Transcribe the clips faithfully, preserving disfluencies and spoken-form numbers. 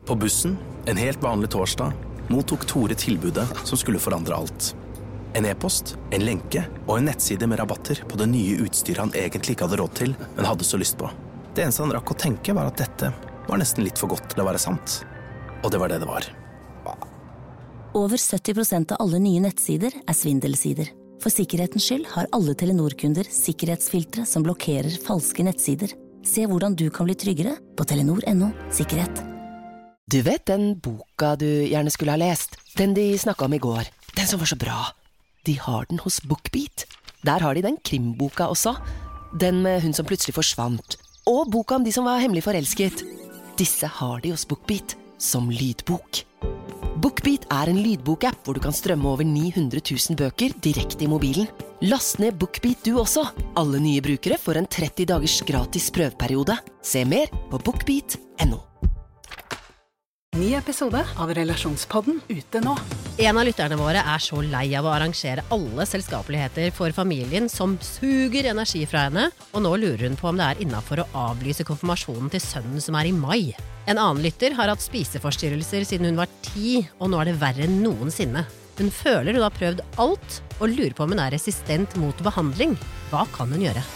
På bussen, en helt vanlig torsdag, mottok Tore tilbudet som skulle forandre alt. En e-post, en lenke og en nettside med rabatter på det nye utstyret han egentlig ikke hadde råd til, men hadde så lyst på. Det eneste han rakk å tenke var at dette var nesten litt for godt til å være sant. Og det var det det var. Over sytti prosent av alle nye nettsider er svindelsider. For sikkerhetens skyld har alle Telenor-kunder sikkerhetsfiltre som blokkerer falske nettsider. Se hvordan du kan bli tryggere på telenor punktum no sikkerhet. Du vet den boka du gjerne skulle ha lest? Den de snakket om i går. Den som var så bra. De har den hos BookBeat. Der har de den krimboka også. Den med hun som plutselig forsvant. Og boka om de som var hemmelig forelsket. Disse har de hos BookBeat som lydbok. BookBeat er en lydbokapp hvor du kan strømme over ni hundre tusen bøker direkte i mobilen. Last ned BookBeat du også. Alle nye brukere får en tretti dagers gratis prøveperiode. Se mer på bookbeat punktum no. Ny episode av Relasjonspodden ute nå. En av lytterne våre er så lei av å arrangere alle selskapeligheter for familien som suger energi fra henne, og nå lurer hun på om det er innenfor å avlyse konfirmasjonen til sønnen som er i mai. En annen lytter har hatt spiseforstyrrelser siden hun var ti, og nå er det verre enn noensinne. Hun føler hun har prøvd alt, og lurer på om hun er resistent mot behandling. Hva kan hun gjøre?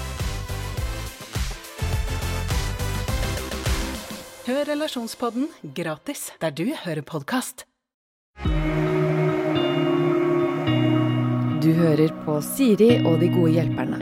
Hør Relasjonspodden gratis der du hører podcast. Du hører på Siri og de gode hjelperne.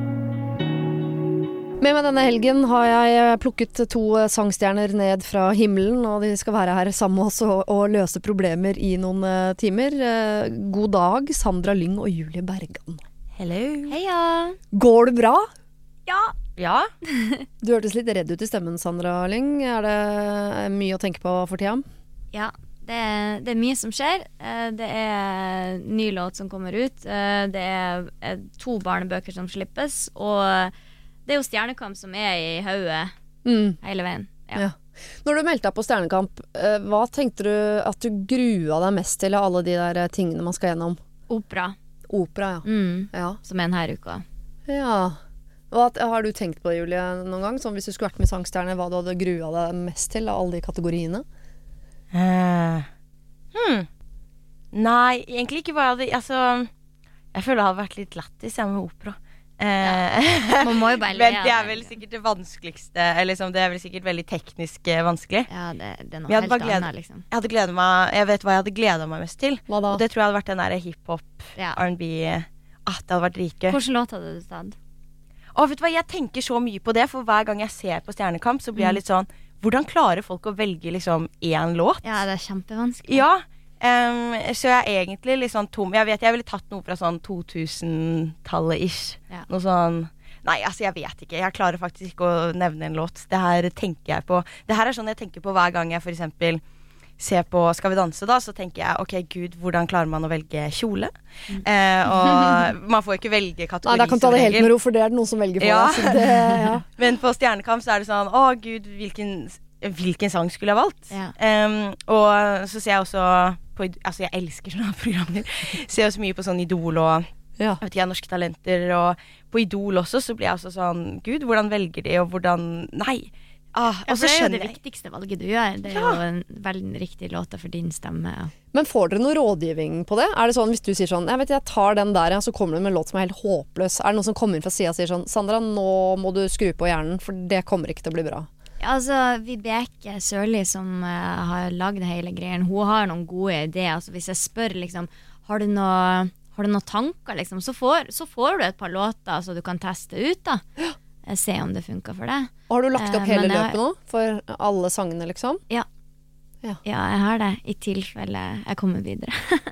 Med meg denne helgen har jeg plukket to sangstjerner ned fra himmelen, og de skal være her sammen med oss og, og løse problemer i noen uh, timer. Uh, god dag, Sandra Lyng og Julie Bergan. Hello. Heia. Går det bra? Ja. Ja. Du hørtes litt redd ut i stemmen, Sandra Lyng. Er det mye å tenke på for tida? Ja, det er, det er mye som skjer. Det er ny låt som kommer ut. Det er to barnebøker som slippes, og det er jo Stjernekamp som er i hodet mm. hele veien. Ja. Ja. Når du meldte deg på Stjernekamp, hva tenkte du at du grua deg mest til av alle de der tingene man skal gjennom? Opera. Opera, ja. Mm. Ja. Som er denne uka. Ja. Hva har du tenkt på, Julie, noen gang? Sånn, hvis du skulle vært med sangstjerne, hva du hadde grua deg mest til av alle de kategoriene? Uh, hmm. Nei, egentlig ikke hva jeg hadde... Altså, jeg føler det hadde vært litt lættis med opera. Uh, ja. Man må jo bare le. Men det er vel sikkert det vanskeligste, eller liksom, det er vel sikkert veldig teknisk uh, vanskelig. Ja, det, det er noe helt glede, annet, liksom. Jeg hadde gledet meg, jeg vet hva jeg hadde gledet meg mest til. Hva da? Og det tror jeg hadde vært den der hip-hop, ja. R and B. Ah, det hadde vært dritgøy. Hvilken låt hadde du tatt? Og vet du hva, jeg tenker så mye på det, for hver gang jeg ser på Stjernekamp, så blir jeg litt sånn, hvordan klarer folk å velge liksom en låt? Ja, det er kjempevanskelig. Ja, um, så jeg er egentlig litt sånn tom. Jeg vet, jeg ville tatt noe fra sånn to tusen-tallet-ish. Ja. Noe sånn, nei, altså jeg vet ikke. Jeg klarer faktisk ikke å nevne en låt. Det her tenker jeg på. Det her er sånn jeg tenker på hver gang jeg for eksempel se på Skal vi danse da, så tenker jeg, ok, Gud, hvordan klarer man å velge kjole? Mm. Eh, og man får ikke velge kategori. Nei, da kan du ta det helt med ro, for det er det noen som velger for ja. deg. Det, ja. Men på Stjernekamp så er det sånn, å Gud, hvilken, hvilken sang skulle jeg valgt? Ja. Um, og så ser jeg også på, altså jeg elsker sånne programmer, ser også mye på sånn Idol og ja. Jeg vet ikke, Norske Talenter, og på Idol også, så blir jeg også sånn, Gud, hvordan velger de, og hvordan, nei, Ah, ja, for det er jo det viktigste valget du gjør. Det er ja. jo en veldig riktig låt for din stemme. Ja. Men får dere noe rådgivning på det? Er det sånn, hvis du sier sånn, jeg vet jeg tar den der, ja, så kommer du med en låt som er helt håpløs. Er det noen som kommer inn fra siden og sier sånn, Sandra, nå må du skru på hjernen, for det kommer ikke til å bli bra? Ja, altså, Vibeke Sørli som uh, har laget hele greien, hun har noen gode ideer. Altså, hvis jeg spør, liksom, har du noe, har du noen tanker, liksom, så får, så får du et par låter så du kan teste ut, da. Ja. Se om det funker for deg. Har du lagt opp eh, hele løpet nå? For alle sangene, liksom? Ja. ja. Ja, jeg har det. I tilfelle jeg kommer videre.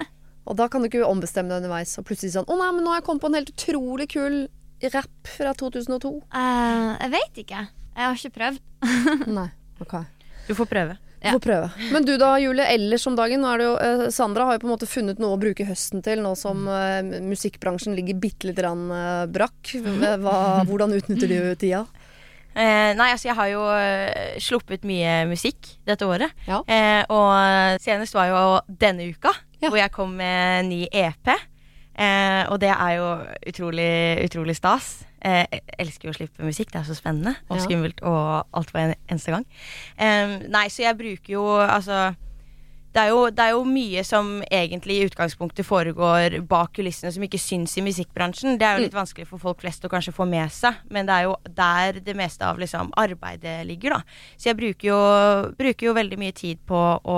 Og da kan du ikke ombestemme deg underveis og plutselig sånn, å nei, men nå har jeg kommet på en helt utrolig kul rap fra to tusen og to. Uh, jeg vet ikke. Jeg har ikke prøvd. Nei, ok. Du får prøve. Du får prøve. Men du da, Julie, ellers om dagen, nå er det jo, eh, Sandra har jo på en måte funnet noe å bruke høsten til, nå som eh, musikkbransjen ligger bitte litt rann, eh, brakk. Hva, hvordan utnytter du tida? Eh, nei, altså jeg har jo uh, sluppet mye musikk dette året. Ja. Eh, og senest var jo denne uka, ja. hvor jeg kom med en ny E P. Eh, og det er jo utrolig, utrolig stas. Eh, jeg elsker jo å slippe musikk, det er så spennende og Ja. skummelt og alt for en eneste gang. Eh, nei, så jeg bruker jo, altså det er, jo, det er jo mye som egentlig i utgangspunktet foregår bak kulissene som ikke syns i musikkbransjen. Det er jo litt vanskelig for folk flest å kanskje få med seg, men det er jo der det meste av liksom, arbeidet ligger da. Så jeg bruker jo, bruker jo veldig mye tid på å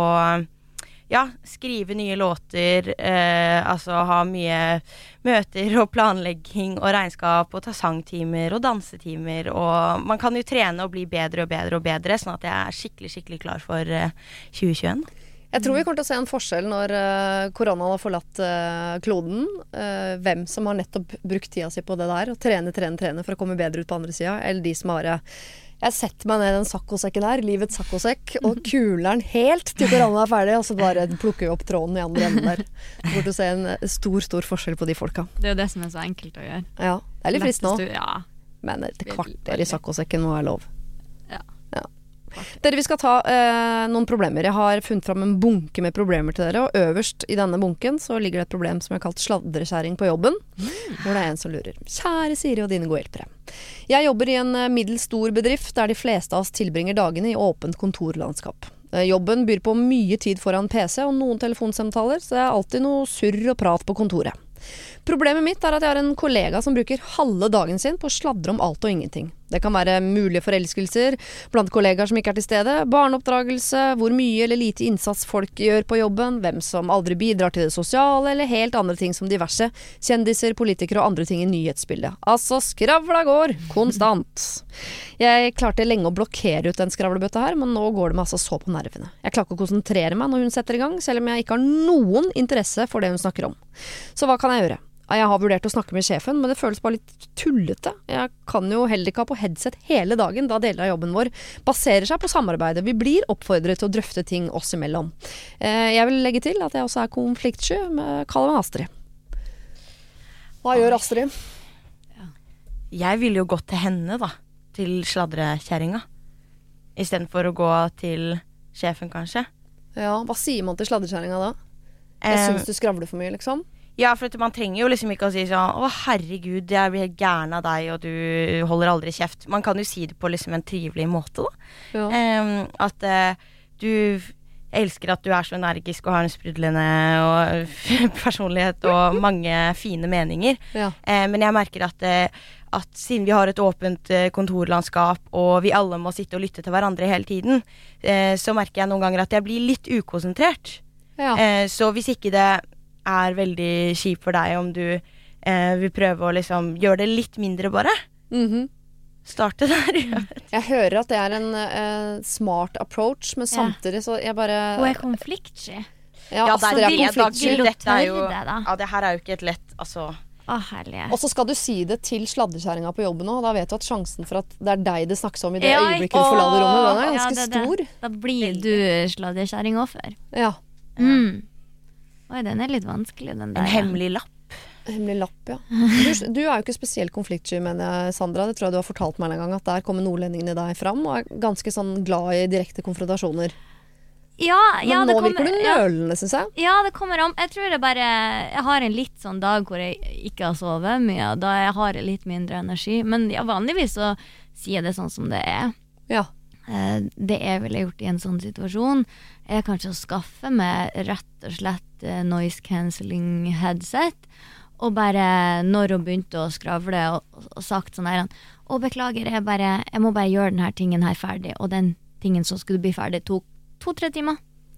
ja, skrive nye låter, eh, altså ha mye møter og planlegging og regnskap og ta sangtimer og dansetimer, og man kan jo trene og bli bedre og bedre og bedre, sånn at jeg er skikkelig, skikkelig klar for eh, tjue tjueen. Jeg tror vi kommer til å se en forskjell når uh, koronaen har forlatt uh, kloden. Uh, hvem som har nettopp brukt tida si på det der, og trene, trene, trene for å komme bedre ut på andre sida, eller de som har uh, jeg setter meg ned i den sakkosekken der, livets sakkosekk, og kuler den helt til koronaen er ferdig, og så bare plukker vi opp tråden i andre enden der. Så får du se en stor, stor forskjell på de folka. Det er jo det som er så enkelt å gjøre. Ja, det er litt frist nå. Ja. Men et kvarter i sakkosekken må være lov. Ja. Ja. Dere, vi skal ta eh, noen problemer. Jeg har funnet fram en bunke med problemer til dere, og øverst i denne bunken så ligger det et problem som er kalt sladrekjæring på jobben, mm. hvor det er en som lurer. Kjære Siri og dine gode hjelpere. Jeg jobber i en middels stor bedrift der de fleste av oss tilbringer dagene i åpent kontorlandskap. Jobben byr på mye tid foran P C og noen telefonsamtaler, så det er alltid noe surr og prat på kontoret. Problemet mitt er at jeg har en kollega som bruker halve dagen sin på å sladre om alt og ingenting. Det kan være mulige forelskelser blant kollegaer som ikke er til stede, barneoppdragelse, hvor mye eller lite innsats folk gjør på jobben, hvem som aldri bidrar til det sosiale, eller helt andre ting som diverse kjendiser, politikere og andre ting i nyhetsbildet. Altså, skravla går konstant. Jeg klarte lenge å blokkere ut den skravlebøtta her, men nå går det meg altså så på nervene. Jeg klarer ikke å konsentrere meg når hun setter i gang, selv om jeg ikke har noen interesse for det hun snakker om. Så hva kan jeg gjøre? Jeg har vurdert å snakke med sjefen, men det føles bare litt tullete. Jeg kan jo heller ikke ha på headset hele dagen, da deler av jobben vår baserer seg på samarbeidet. Vi blir oppfordret til å drøfte ting oss imellom. Jeg vil legge til at jeg også er konfliktsky, med kaller meg Astrid. Hva gjør Astrid? Jeg ville jo gått til henne da, til sladrekjæringa, i stedet for å gå til sjefen kanskje. Ja, hva sier man til sladrekjæringa da? Jeg synes du skravler for mye, liksom. Ja, for at man trenger jo liksom ikke å si sånn å herregud, jeg blir helt gæren av deg og du holder aldri kjeft. Man kan jo si det på liksom en trivelig måte da. Ja. Um, at uh, du elsker at du er så energisk og har en sprudlende og personlighet og mange fine meninger. Ja. Uh, men jeg merker at, uh, at siden vi har et åpent uh, kontorlandskap og vi alle må sitte og lytte til hverandre hele tiden, uh, så merker jeg noen ganger at jeg blir litt ukonsentrert. Ja. Uh, så hvis ikke det er veldig kjipt for deg om du eh, vil prøve å liksom gjøre det litt mindre bare. Mhm. Starte der. Jeg hører at det er en uh, smart approach, men samtidig så jeg bare... Hun er konfliktsky. Ja, ja, Astrid er det, konfliktsky. det, dette er jo, det, da. ja, det her er jo ikke et lett, altså... Å, herlig. Og så skal du si det til sladrekjæringa på jobben også, da vet du at sjansen for at det er deg det snakkes om i det Ja, øyeblikket du forlater rommet, den er ja, ganske det, det. stor. Da blir du sladrekjæring også før. Ja. Mm. Oi, den er litt vanskelig, den der. En hemmelig lapp. Hemmelig lapp, ja. Du, du er jo ikke spesielt konfliktsky, mener jeg, Sandra. Det tror jeg du har fortalt meg en gang, at der kommer nordlendingen i deg fram, og er ganske sånn glad i direkte konfrontasjoner. Ja, Men ja, nå det kommer, virker du nølende, synes jeg. Ja, det kommer om. Jeg tror det bare Jeg har en litt sånn dag hvor jeg ikke har sovet mye, da jeg har litt mindre energi. Men ja, vanligvis så sier jeg det sånn som det er. Ja. Det jeg ville gjort i en sånn situasjon er kanskje å skaffe meg rett og slett noise cancelling headset, og bare når hun begynte å skravle og, og sagt sånn her, å beklager, jeg, bare, jeg må bare gjøre denne tingen her ferdig, og den tingen som skulle bli ferdig tok to-tre timer.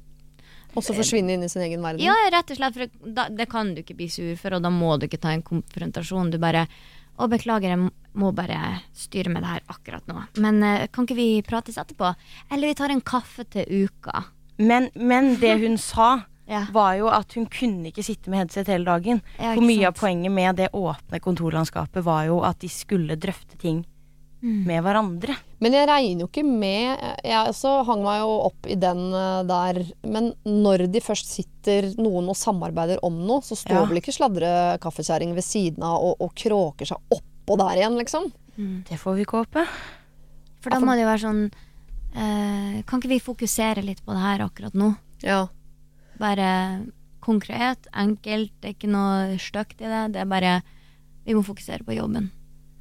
Og så forsvinne inn i sin egen verden. Ja, rett og slett, for da, det kan du ikke bli sur for, og da må du ikke ta en konfrontasjon, du bare å beklager, jeg må bare styre med det her akkurat nå. Men uh, kan ikke vi prates etterpå? Eller vi tar en kaffe til uka. Men, men det hun sa Ja. var jo at hun kunne ikke sitte med headset hele dagen. Ja, For ikke mye sant. av poenget med det åpne kontorlandskapet var jo at de skulle drøfte ting Mm. med hverandre. Men jeg regner jo ikke med Jeg også hang meg jo opp i den uh, der. Men når de først sitter noen og samarbeider om noe, så står Ja. vel ikke sladrekaffekjæring ved siden av og, og kråker seg oppå der igjen, liksom. Mm. Det får vi ikke håpe. For da må det jo være sånn eh, kan ikke vi fokusere litt på det her akkurat nå? Ja. Bare konkret, enkelt, det er ikke noe støkt i det, det er bare, vi må fokusere på jobben.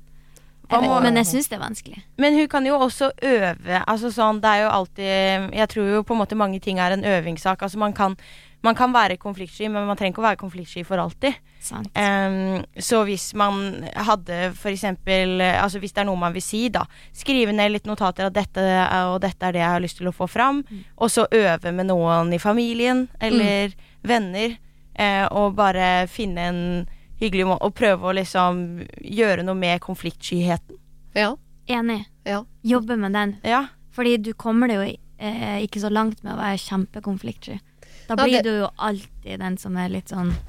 Jeg vet, men jeg synes det er vanskelig. Men hun kan jo også øve, altså sånn, det er jo alltid, jeg tror jo på en måte mange ting er en øvingssak, altså man kan, man kan være konfliktsky, men man trenger ikke å være konfliktsky for alltid. Sant. Um, så hvis man hadde for eksempel, altså hvis det er noe man vil si da, skrive ned litt notater at dette og dette er det jeg har lyst til å få fram, mm. og så øve med noen i familien, eller mm. venner, eh, og bare finne en hyggelig måte, og prøve å liksom gjøre noe med konfliktskyheten. Ja. Enig. Ja. Jobbe med den. Ja. Fordi du kommer det jo eh, ikke så langt med å være kjempekonfliktsky. Da blir ja, det... du jo alltid den som er litt sånn...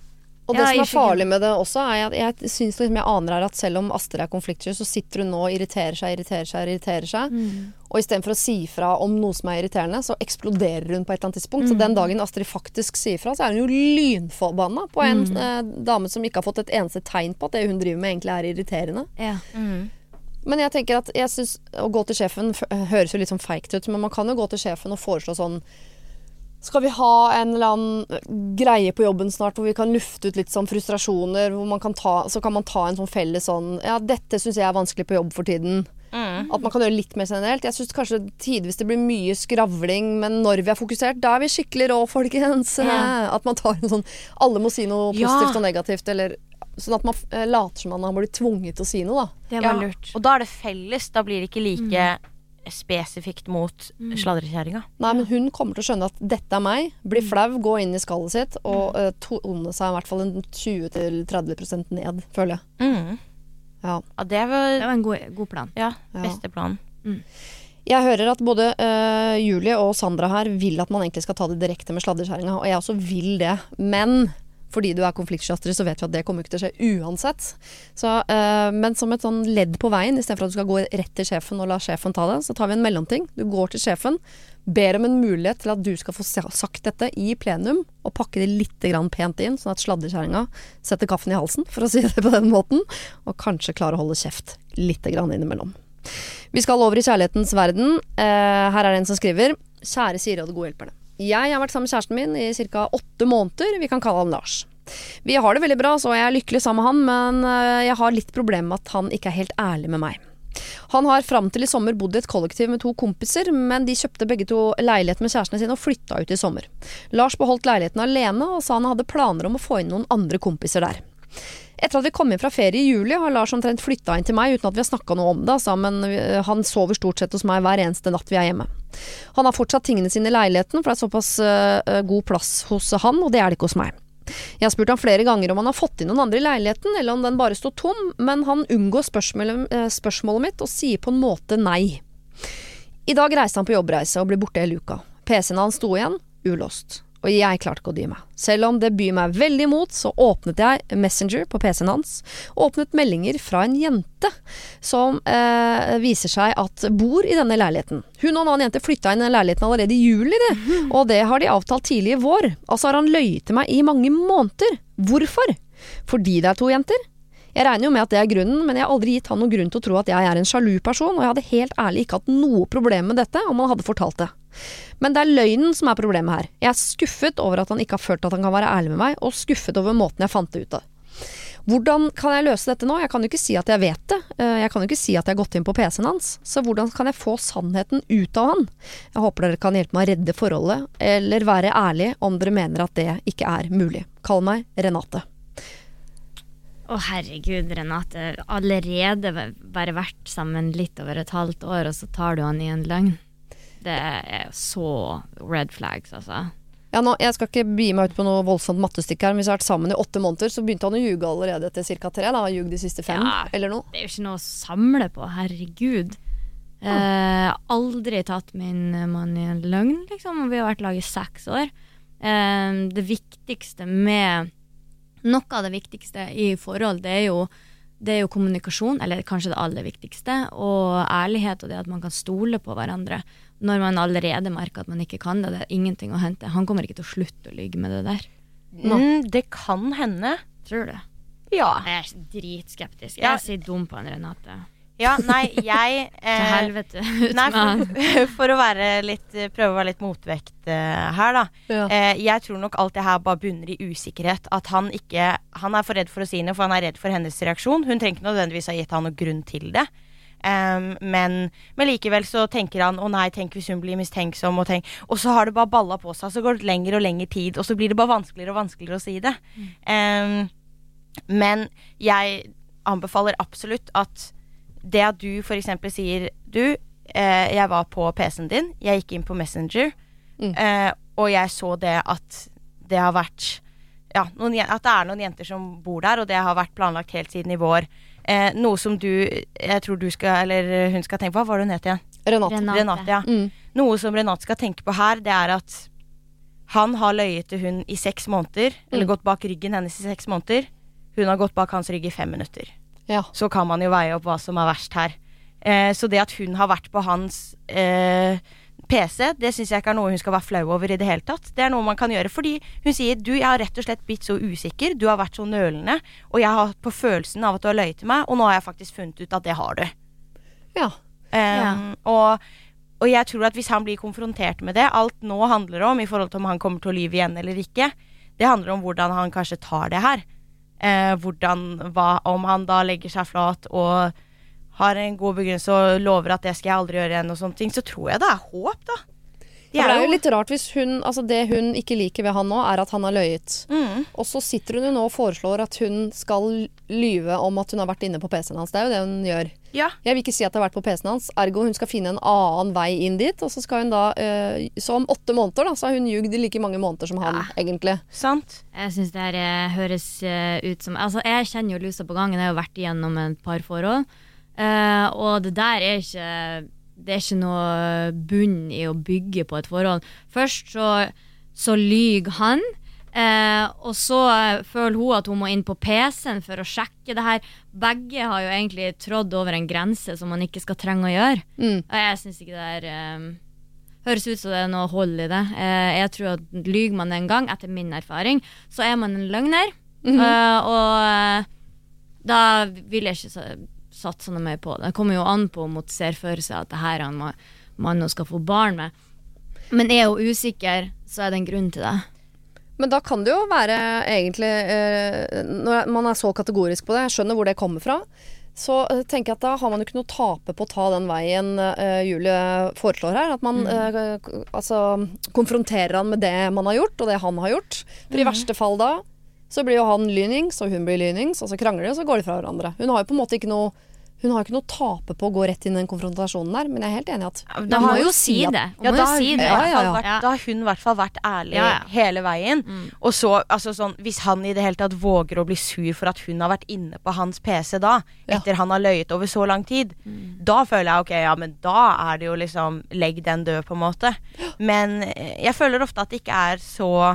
Og det ja, som er farlig med det også, er at jeg synes liksom jeg aner her at selv om Astrid er konfliktsky, så sitter hun nå og irriterer seg, irriterer seg, irriterer seg. Mm. Og i stedet for å si fra om noe som er irriterende, så eksploderer hun på et eller annet tidspunkt. Mm. Så den dagen Astrid faktisk sier fra, så er hun jo lynforbanna på en mm. eh, dame som ikke har fått et eneste tegn på at det hun driver med egentlig er irriterende. Ja. Mm. Men jeg tenker at jeg synes, å gå til sjefen høres jo litt sånn feikt ut, men man kan jo gå til sjefen og foreslå sånn, skal vi ha en eller annen greie på jobben snart hvor vi kan lufte ut litt sånn frustrasjoner, hvor man kan ta, så kan man ta en sånn felles sånn, ja, dette synes jeg er vanskelig på jobb for tiden. Mm. At man kan gjøre litt mer generelt. Jeg synes kanskje tidvis det blir mye skravling, men når vi er fokusert, da er vi skikkelig rå, folkens. Ja. At man tar en sånn, alle må si noe positivt ja. og negativt, eller sånn at man uh, later som man har blitt tvunget til å si noe, da. Det var ja. lurt. Og da er det felles, da blir det ikke like... Mm. spesifikt mot mm. sladrekjæringa. Nei, men hun kommer til å skjønne at dette er meg, blir flau, gå inn i skallet sitt og uh, tone seg i hvert fall en tjue til tretti prosent ned, føler jeg. Mm. Ja. Ja, det var, det var en god, god plan. Ja, beste plan. Mm. Jeg hører at både uh, Julie og Sandra her vil at man egentlig skal ta det direkte med sladrekjæringa, og jeg også vil det, men fordi du er konfliktsky, så vet vi at det kommer ikke til å skje uansett. Så, uh, men som et sånn ledd på veien, i stedet for at du skal gå rett til sjefen og la sjefen ta det, så tar vi en mellomting. Du går til sjefen, ber om en mulighet til at du skal få sagt dette i plenum, og pakke det litt grann pent inn, sånn at sladrekjæringa setter kaffen i halsen, for å si det på den måten, og kanskje klarer å holde kjeft litt grann innimellom. Vi skal over i kjærlighetens verden. Uh, her er det en som skriver, kjære Siri og det gode hjelperne. Jeg har vært sammen med kjæresten min i cirka åtte måneder, vi kan kalle han Lars. Vi har det veldig bra, så jeg er lykkelig sammen med han, men jeg har litt problem med at han ikke er helt ærlig med meg. Han har frem til i sommer bodd i et kollektiv med to kompiser, men de kjøpte begge to leilighet med kjærestene sine og flytta ut i sommer. Lars beholdt leiligheten alene og sa han hadde planer om å få inn noen andre kompiser der. Etter at vi kom inn fra ferie i juli, har Lars omtrent flyttet inn til meg uten at vi har snakket noe om det, altså, men han sover stort sett hos meg hver eneste natt vi er hjemme. Han har fortsatt tingene sine i leiligheten, for det er såpass uh, god plass hos han, og det er det ikke hos meg. Jeg har spurt han flere ganger om han har fått inn noen andre i leiligheten, eller om den bare står tom, men han unngår spørsmålet, uh, spørsmålet mitt og sier på en måte nei. I dag reiste han på jobbreise og ble borte hele uka. P C-en hans sto igjen, ulåst. Og jeg klarte ikke å dy meg. Selv om det byr meg veldig imot, så åpnet jeg Messenger på P C-en hans, og åpnet meldinger fra en jente som eh, viser seg at bor i denne leiligheten. Hun og en annen jente flyttet inn i leiligheten allerede i juli, det. Mm. Og det har de avtalt tidlig i vår. Altså har han løyet til meg i mange måneder. Hvorfor? Fordi det er to jenter? Jeg regner jo med at det er grunnen, men jeg har aldri gitt han noen grunn til å tro at jeg er en sjalu person, og jeg hadde helt ærlig ikke hatt noe problem med dette om han hadde fortalt det. Men det er løgnen som er problemet her. Jeg er skuffet over at han ikke har følt at han kan være ærlig med meg, og skuffet over måten jeg fant det ut av. Hvordan kan jeg løse dette nå? Jeg kan jo ikke si at jeg vet det. Jeg kan jo ikke si at jeg har gått inn på P C-en hans. Så hvordan kan jeg få sannheten ut av han? Jeg håper dere kan hjelpe meg å redde forholdet, eller være ærlig om dere mener at det ikke er mulig. Kall meg Renate. Å herregud, Renate, allerede bare vært sammen litt over et halvt år, og så tar du han i en løgn. Det er så red flags, altså. Ja, nå, jeg skal ikke begi meg ut på noe voldsomt mattestykke her, men hvis vi har vært sammen i åtte måneder, så begynte han å ljuge allerede etter cirka tre, da. Han ljuger de siste fem, ja, eller noe. Det er jo ikke noe å samle på, herregud. Ja. Eh, aldri tatt min mann i en løgn, liksom, og vi har vært laget seks år. Eh, det viktigste med Noe av det viktigste i forhold, det er jo, det er jo kommunikasjon, eller kanskje det aller viktigste, og ærlighet, og det at man kan stole på hverandre. Når man allerede merker at man ikke kan det, det er ingenting å hente. Han kommer ikke til å slutte å lyge med det der. Mm, det kan hende. Tror du? Ja. Jeg er dritskeptisk. Jeg ja. sier dum på en Renate. Ja, nei, jeg eh, Til helvete ut Nei, med for, for å være litt prøve å være litt motvekt eh, her da. Ja. Eh, jeg tror nok alt det her bare bunner i usikkerhet. At han ikke Han er for redd for å si noe, for han er redd for hennes reaksjon. Hun trenger ikke nødvendigvis ha gitt han noen grunn til det. Um, men, men likevel så tenker han å nei, tenk hvis hun blir mistenksom og, tenk, og så har det bare ballet på seg, så går det lenger og lenger tid, og så blir det bare vanskeligere og vanskeligere å si det. mm. um, men jeg anbefaler absolutt at det at du for eksempel sier du, eh, jeg var på P C-en din, jeg gikk inn på Messenger mm. eh, og jeg så det at det har vært ja, noen, at det er noen jenter som bor der, og det har vært planlagt helt siden i vår. Eh, noe som du, jeg tror du skal, eller hun skal tenke på, hva var det hun het igjen? Renate. Renate. Renate, ja. Mm. Noe som Renate skal tenke på her, det er at han har løyet til hun i seks måneder, mm. eller gått bak ryggen hennes i seks måneder. Hun har gått bak hans rygg i fem minutter. Ja. Så kan man jo veie opp hva som er verst her. Eh, så det at hun har vært på hans eh, P C, det synes jeg ikke er noe hun skal være flau over i det hele tatt. Det er noe man kan gjøre, fordi hun sier, du, jeg har rett og slett blitt så usikker, du har vært så nølende, og jeg har hatt på følelsen av at du har løyet til meg, og nå har jeg faktisk funnet ut at det har du. Ja. Um, ja. Og, og jeg tror at hvis han blir konfrontert med det, alt nå handler om, i forhold til om han kommer til å lyve igjen eller ikke, det handler om hvordan han kanskje tar det her. Uh, hvordan, hva, om han da legger seg flat og har en god begrunnelse og lover at det skal jeg aldri gjøre igjen og sånne ting, så tror jeg det er håp da. De ja, er det er jo jo litt rart hvis hun, altså det hun ikke liker ved han nå er at han har løyet. Mm. Og så sitter hun jo nå og foreslår at hun skal lyve om at hun har vært inne på P C-en hans. Det er jo det hun gjør. Ja. Jeg vil ikke si at det har vært på P C-en hans, ergo hun skal finne en annen vei inn dit, og så skal hun da, øh, så om åtte måneder da, så har hun ljugd i like mange måneder som han, Ja. egentlig. Sant. Jeg synes det her eh, høres eh, ut som Altså, jeg kjenner jo lusa på gangen. Jeg har jo vært igjennom et par forhold. Eh, og det der er ikke Det er ikke noe bunn i å bygge på et forhold. Først så, så lyger han, eh, og så føler hun at hun må inn på P C-en for å sjekke det her. Begge har jo egentlig trådd over en grense som man ikke skal trenge å gjøre. Mm. Og jeg synes ikke det er eh, høres ut som det er noe hold i det. Eh, jeg tror at lyger man en gang, etter min erfaring, så er man en løgner. Mhm. eh, og eh, da vil jeg ikke så satse noe mer på det. Det kommer jo an på om hun ser for seg at det her er man, man skal få barn med. Men er hun usikker, så er det en grunn til det. Men da kan det jo være egentlig, eh, når man er så kategorisk på det, jeg skjønner hvor det kommer fra, så eh, tenker jeg at da har man jo ikke noe tape på å ta den veien eh, Julie foreslår her, at man Mm. eh, k- altså, konfronterer han med det man har gjort, og det han har gjort. For i Mhm. verste fall da, så blir jo han lynings, og hun blir lynings, og så krangler de, og så går de fra hverandre. Hun har jo på en måte ikke noe Hun har jo ikke noe tape på å gå rett inn i den konfrontasjonen der, men jeg er helt enig i at Da må jo si det. Hun Ja, må da, jo har si hun det. i hvert fall Ja, ja, ja. vært- Ja. da har hun i hvert fall vært ærlig Ja, ja. hele veien. Mm. Og så, altså sånn, hvis han i det hele tatt våger å bli sur for at hun har vært inne på hans P C da, Ja. etter han har løyet over så lang tid, Mm. da føler jeg, ok, ja, men da er det jo liksom, legg den død på en måte. Men eh, jeg føler ofte at det ikke er så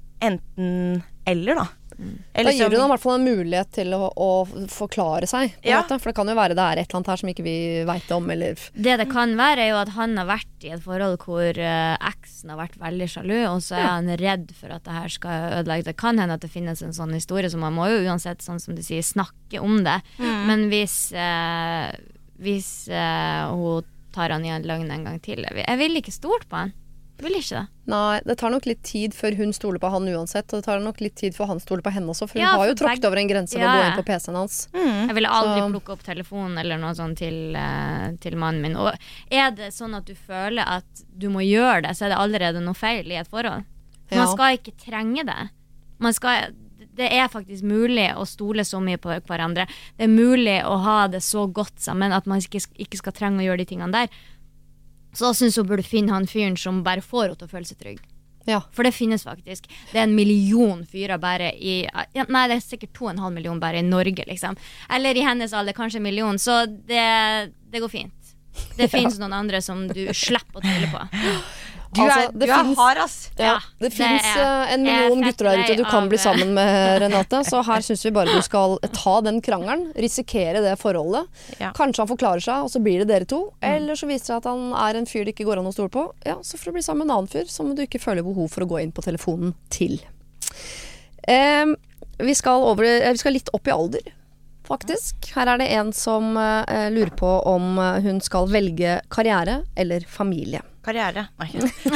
enten eller da. Da gir hun ham i hvert fall en mulighet til å, å forklare seg, på en Ja. måte. For det kan jo være det er et eller annet her som ikke vi vet om, eller Det det kan være er jo at han har vært i et forhold hvor eh, eksen har vært veldig sjalu, og så er han redd for at det her skal ødelegge. Det kan hende at det finnes en sånn historie, så man må jo uansett, sånn som du sier, snakke om det. Men hvis eh, hvis eh, hun tar han i en løgn en gang til, jeg vil, jeg vil ikke stort på han. Jeg vil ikke det. Nei, det tar nok litt tid før hun stoler på han uansett, og det tar nok litt tid før han stoler på henne også, for hun Ja, har jo for tråkket begge- over en grense ved Ja, å gå ja. inn på P C-en hans. Jeg ville aldri Så- plukke opp telefonen eller noe sånt til, eh, til mannen min. Og er det sånn at du føler at du må gjøre det, så er det allerede noe feil i et forhold. Man Ja. skal ikke trenge det. Man skal, det er faktisk mulig å stole så mye på hverandre. Det er mulig å ha det så godt sammen at man ikke, ikke skal trenge å gjøre de tingene der. Så da synes hun burde finne han fyren som bare får henne til å føle seg trygg. Ja. For det finnes faktisk. Det er en million fyrer bare i ja, Nei, det er sikkert to og en halv million bare i Norge, liksom. Eller i hennes alder, kanskje en million. Så det, det går fint. Det finnes noen andre som du slipper å tvile på. Du er, Altså, du det er finnes- hard, ass. Ja, Ja, det det finnes er- eh, en jeg er million fett gutter der ute lei du kan av- bli sammen med, Renate. Så her synes vi bare du skal ta den krangelen, risikere det forholdet. Ja. Kanskje han forklarer seg, og så blir det dere to. Eller så viser det seg at han er en fyr det ikke går an å stole på. Ja, så får du bli sammen med en annen fyr som du ikke føler behov for å gå inn på telefonen til. Eh, vi, skal over, eh, vi skal litt opp i alder. faktisk. Her er det en som uh, lurer på om hun skal velge karriere eller familie. Karriere. Nei.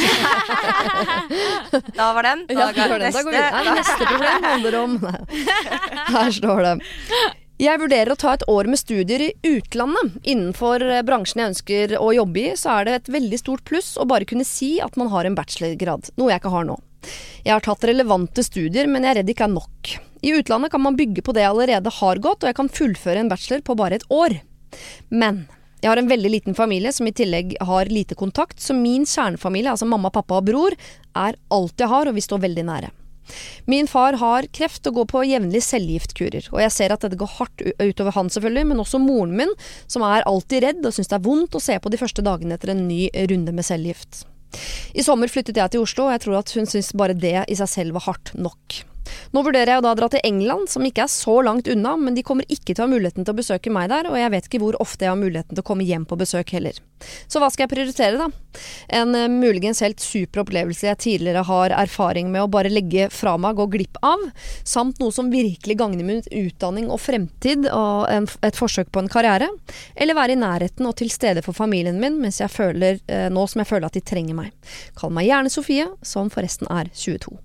Da var den. Da, ja, var den. Da går vi. Nei, neste problem handler om Her står det. Jeg vurderer å ta et år med studier i utlandet. Innenfor bransjen jeg ønsker å jobbe i, så er det et veldig stort pluss å bare kunne si at man har en bachelorgrad, noe jeg ikke har nå. Jeg har tatt relevante studier, men jeg er redd ikke er nok. I utlandet kan man bygge på det jeg allerede har gått, og jeg kan fullføre en bachelor på bare et år. Men jeg har en veldig liten familie som i tillegg har lite kontakt, så min kjernefamilie, altså mamma, pappa og bror, er alt jeg har, og vi står veldig nære. Min far har kreft og går på jevnlig cellegiftkurer, og jeg ser at dette går hardt utover han selvfølgelig, men også moren min, som er alltid redd og synes det er vondt å se på de første dagene etter en ny runde med cellegift. I sommer flyttet jeg til Oslo, og jeg tror at hun synes bare det i seg selv var hardt nok. Nå vurderer jeg å da dra til England, som ikke er så langt unna, men de kommer ikke til å ha muligheten til å besøke meg der, og jeg vet ikke hvor ofte jeg har muligheten til å komme hjem på besøk heller. Så hva skal jeg prioritere da? En uh, muligens helt super opplevelse jeg tidligere har erfaring med å bare legge fra meg og gå glipp av, samt noe som virkelig gagner min utdanning og fremtid, og en, et forsøk på en karriere, eller være i nærheten og til stede for familien min, mens jeg føler, uh, nå som jeg føler at de trenger meg. Kall meg gjerne Sofie, som forresten er tjueto.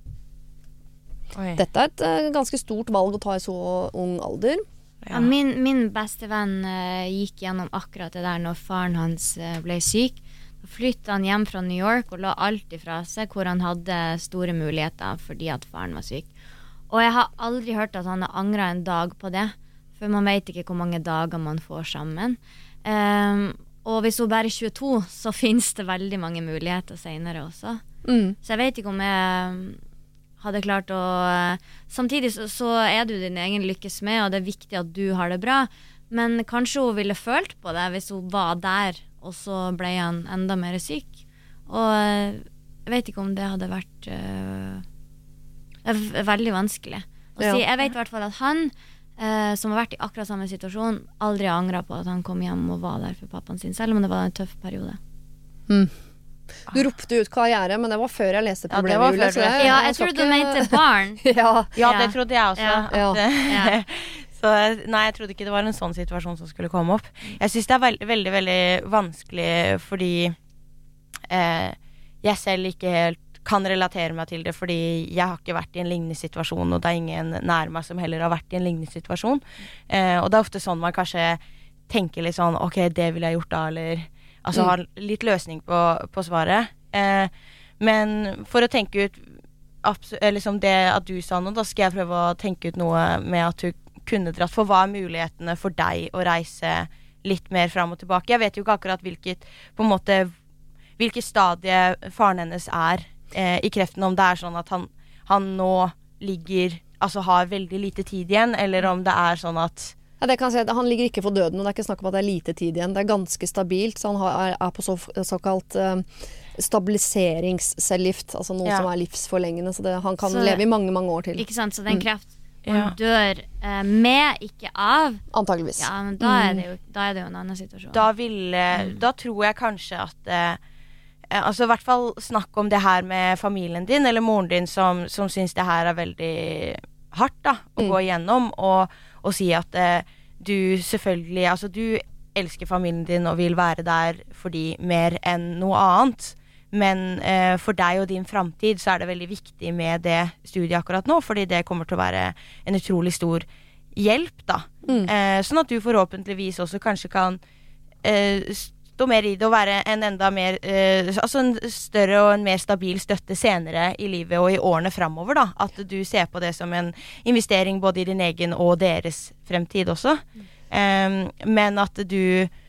Oi. Dette er et uh, ganske stort valg å ta i så ung alder. Ja. Ja, min, min beste venn uh, gikk gjennom akkurat det der når faren hans uh, ble syk. Da flyttet han hjem fra New York og la alt ifra seg hvor han hadde store muligheter fordi at faren var syk. Og jeg har aldri hørt at han har angret en dag på det, for man vet ikke hvor mange dager man får sammen. Um, og hvis hun bare er tjueto, så finnes det veldig mange muligheter senere også. Mm. Så jeg vet ikke om jeg hadde klart å samtidig så, så er du din egen lykkes med, og det er viktig at du har det bra, men kanskje hun ville følt på det hvis hun var der og så ble han enda mer syk, og jeg vet ikke om det hadde vært uh, veldig vanskelig å si. Jeg vet i hvert fall at han uh, som har vært i akkurat samme situasjon aldri angret på at han kom hjem og var der for pappaen sin, selv om det var en tøff periode. Mm. Du ropte ut karriere, men det var før jeg leste problemet. Ja, det var før jeg, ja, jeg trodde du mente barn. ja. ja, det trodde jeg også. Ja. At, ja. Så nei, jeg trodde ikke det var en sånn situasjon som skulle komme opp. Jeg synes det er veld, veldig, veldig vanskelig, fordi eh, jeg selv ikke helt kan relatere meg til det, fordi jeg har ikke vært i en lignende situasjon, og det er ingen nær meg som heller har vært i en lignende situasjon. Eh, og det er ofte sånn man kanskje tenker litt sånn, ok, det ville jeg gjort da, eller altså mm. ha litt løsning på, på svaret. Eh, men for å tenke ut liksom det at du sa nå, da skal jeg prøve å tenke ut noe med at du kunne dratt. For hva er mulighetene for deg å reise litt mer frem og tilbake? Jeg vet jo ikke akkurat hvilket, på en måte, hvilket stadie faren hennes er eh, i kreften, om det er sånn at han, han nå ligger, altså har veldig lite tid igjen, eller om det er sånn at Ja, det kan jeg si, han ligger ikke for døden, og det er ikke snakk om at det er lite tid igjen. Det er ganske stabilt, så han har, er på så, såkalt uh, stabiliseringscellegift, altså noe ja. som er livsforlengende, så det, han kan så, leve i mange, mange år til. Ikke sant, så den kreft man ja. dør uh, med, ikke av. Antageligvis. Ja, men da er det jo, da er det jo en annen situasjon. Da vil, mm. da tror jeg kanskje at uh, altså i hvert fall snakk om det her med familien din, eller moren din, som, som synes det her er veldig hardt da, å mm. gå igjennom, og og si at eh, du selvfølgelig, altså du elsker familien din og vil være der for de mer enn noe annet, men eh, for deg og din fremtid så er det veldig viktig med det studiet akkurat nå, fordi det kommer til å være en utrolig stor hjelp da. Mm. Eh, sånn at du forhåpentligvis også kanskje kan eh, stå mer i det og være en enda mer, eh, altså en større og en mer stabil støtte senere i livet og i årene fremover da, at du ser på det som en investering både i din egen og deres fremtid også. Mm. Um, men at du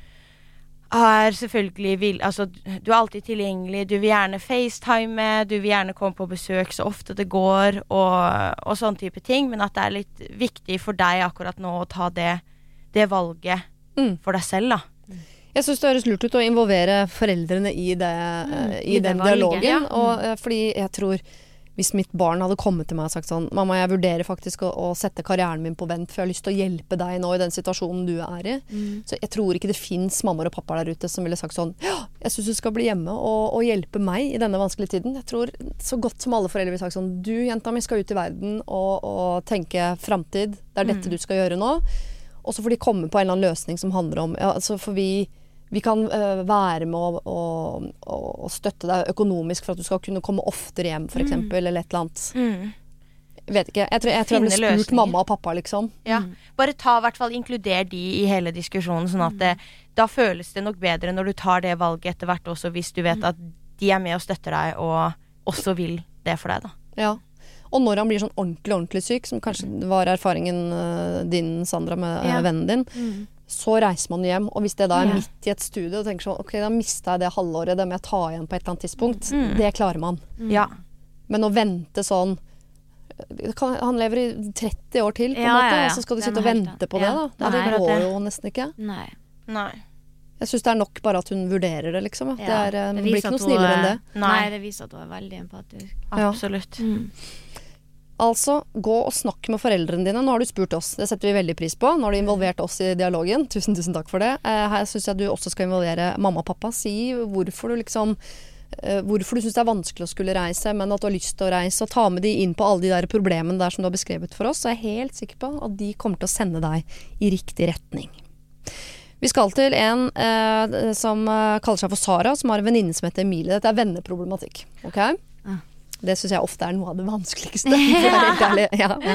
er selvfølgelig vil, altså du er alltid tilgjengelig, du vil gjerne FaceTime, du vil gjerne komme på besøk så ofte det går, og, og sånn type ting, men at det er litt viktig for deg akkurat nå å ta det, det valget mm. for deg selv da. Jeg synes det høres lurt ut å involvere foreldrene i, det, mm, i, i den valget, dialogen, ja. og, uh, fordi jeg tror hvis mitt barn hadde kommet til meg og sagt sånn, mamma, jeg vurderer faktisk å, å sette karrieren min på vent, for jeg har lyst til å hjelpe deg nå i den situasjonen du er i. Mm. Så jeg tror ikke det finnes mammaer og pappaer der ute som ville sagt sånn, ja, jeg synes du skal bli hjemme og, og hjelpe meg i denne vanskelige tiden. Jeg tror så godt som alle foreldre vil sagt sånn, du, jenta mi, skal ut i verden og, og tenke fremtid, det er dette mm. du skal gjøre nå. og så får de komme på en eller annen løsning som handler om, ja, altså for vi, vi kan uh, være med å, å, å, å støtte deg økonomisk for at du skal kunne komme oftere hjem, for eksempel, mm. eller et eller annet. Mm. Jeg vet ikke, jeg tror jeg, tror jeg ble spurt løsninger. Mamma og pappa, liksom. Ja, bare ta i hvert fall, inkluder de i hele diskusjonen, sånn at det, da føles det nok bedre når du tar det valget etter hvert også, hvis du vet at de er med og støtter deg, og også vil det for deg, da. Ja. Og når han blir sånn ordentlig, ordentlig syk, som kanskje var erfaringen uh, din, Sandra, med ja. vennen din, mm. så reiser man hjem. Og hvis det da er ja. midt i et studie, og tenker sånn, ok, da mistet jeg det halvåret, det må jeg ta igjen på et eller annet tidspunkt. Mm. Det klarer man. Mm. Ja. Men å vente sånn, kan, han lever i tretti år til, på en ja, måte, ja, ja. og så skal du sitte og vente på ja. det, da. Det, det går jo nesten ikke. Nei. Nei. Jeg synes det er nok bare at hun vurderer det, liksom. At ja. det, er, det blir ikke noe snillere enn det. Nei, det viser at hun er veldig empatisk. Absolutt. Ja. Mm. Altså, gå og snakk med foreldrene dine. Nå har du spurt oss. Det setter vi veldig pris på. Nå har du involvert oss i dialogen. Tusen, tusen takk for det. Her synes jeg du også skal involvere mamma og pappa. Si hvorfor du liksom hvorfor du synes det er vanskelig å skulle reise, men at du har lyst til å reise, og ta med de inn på alle de der problemene der som du har beskrevet for oss. Så jeg er helt sikker på at de kommer til å sende deg i riktig retning. Vi skal til en eh, som kaller seg for Sara, som har en venninne som heter Emilie. Dette er venneproblematikk. Ok? Ja. Det synes jeg ofte er noe av det vanskeligste. ja, ja.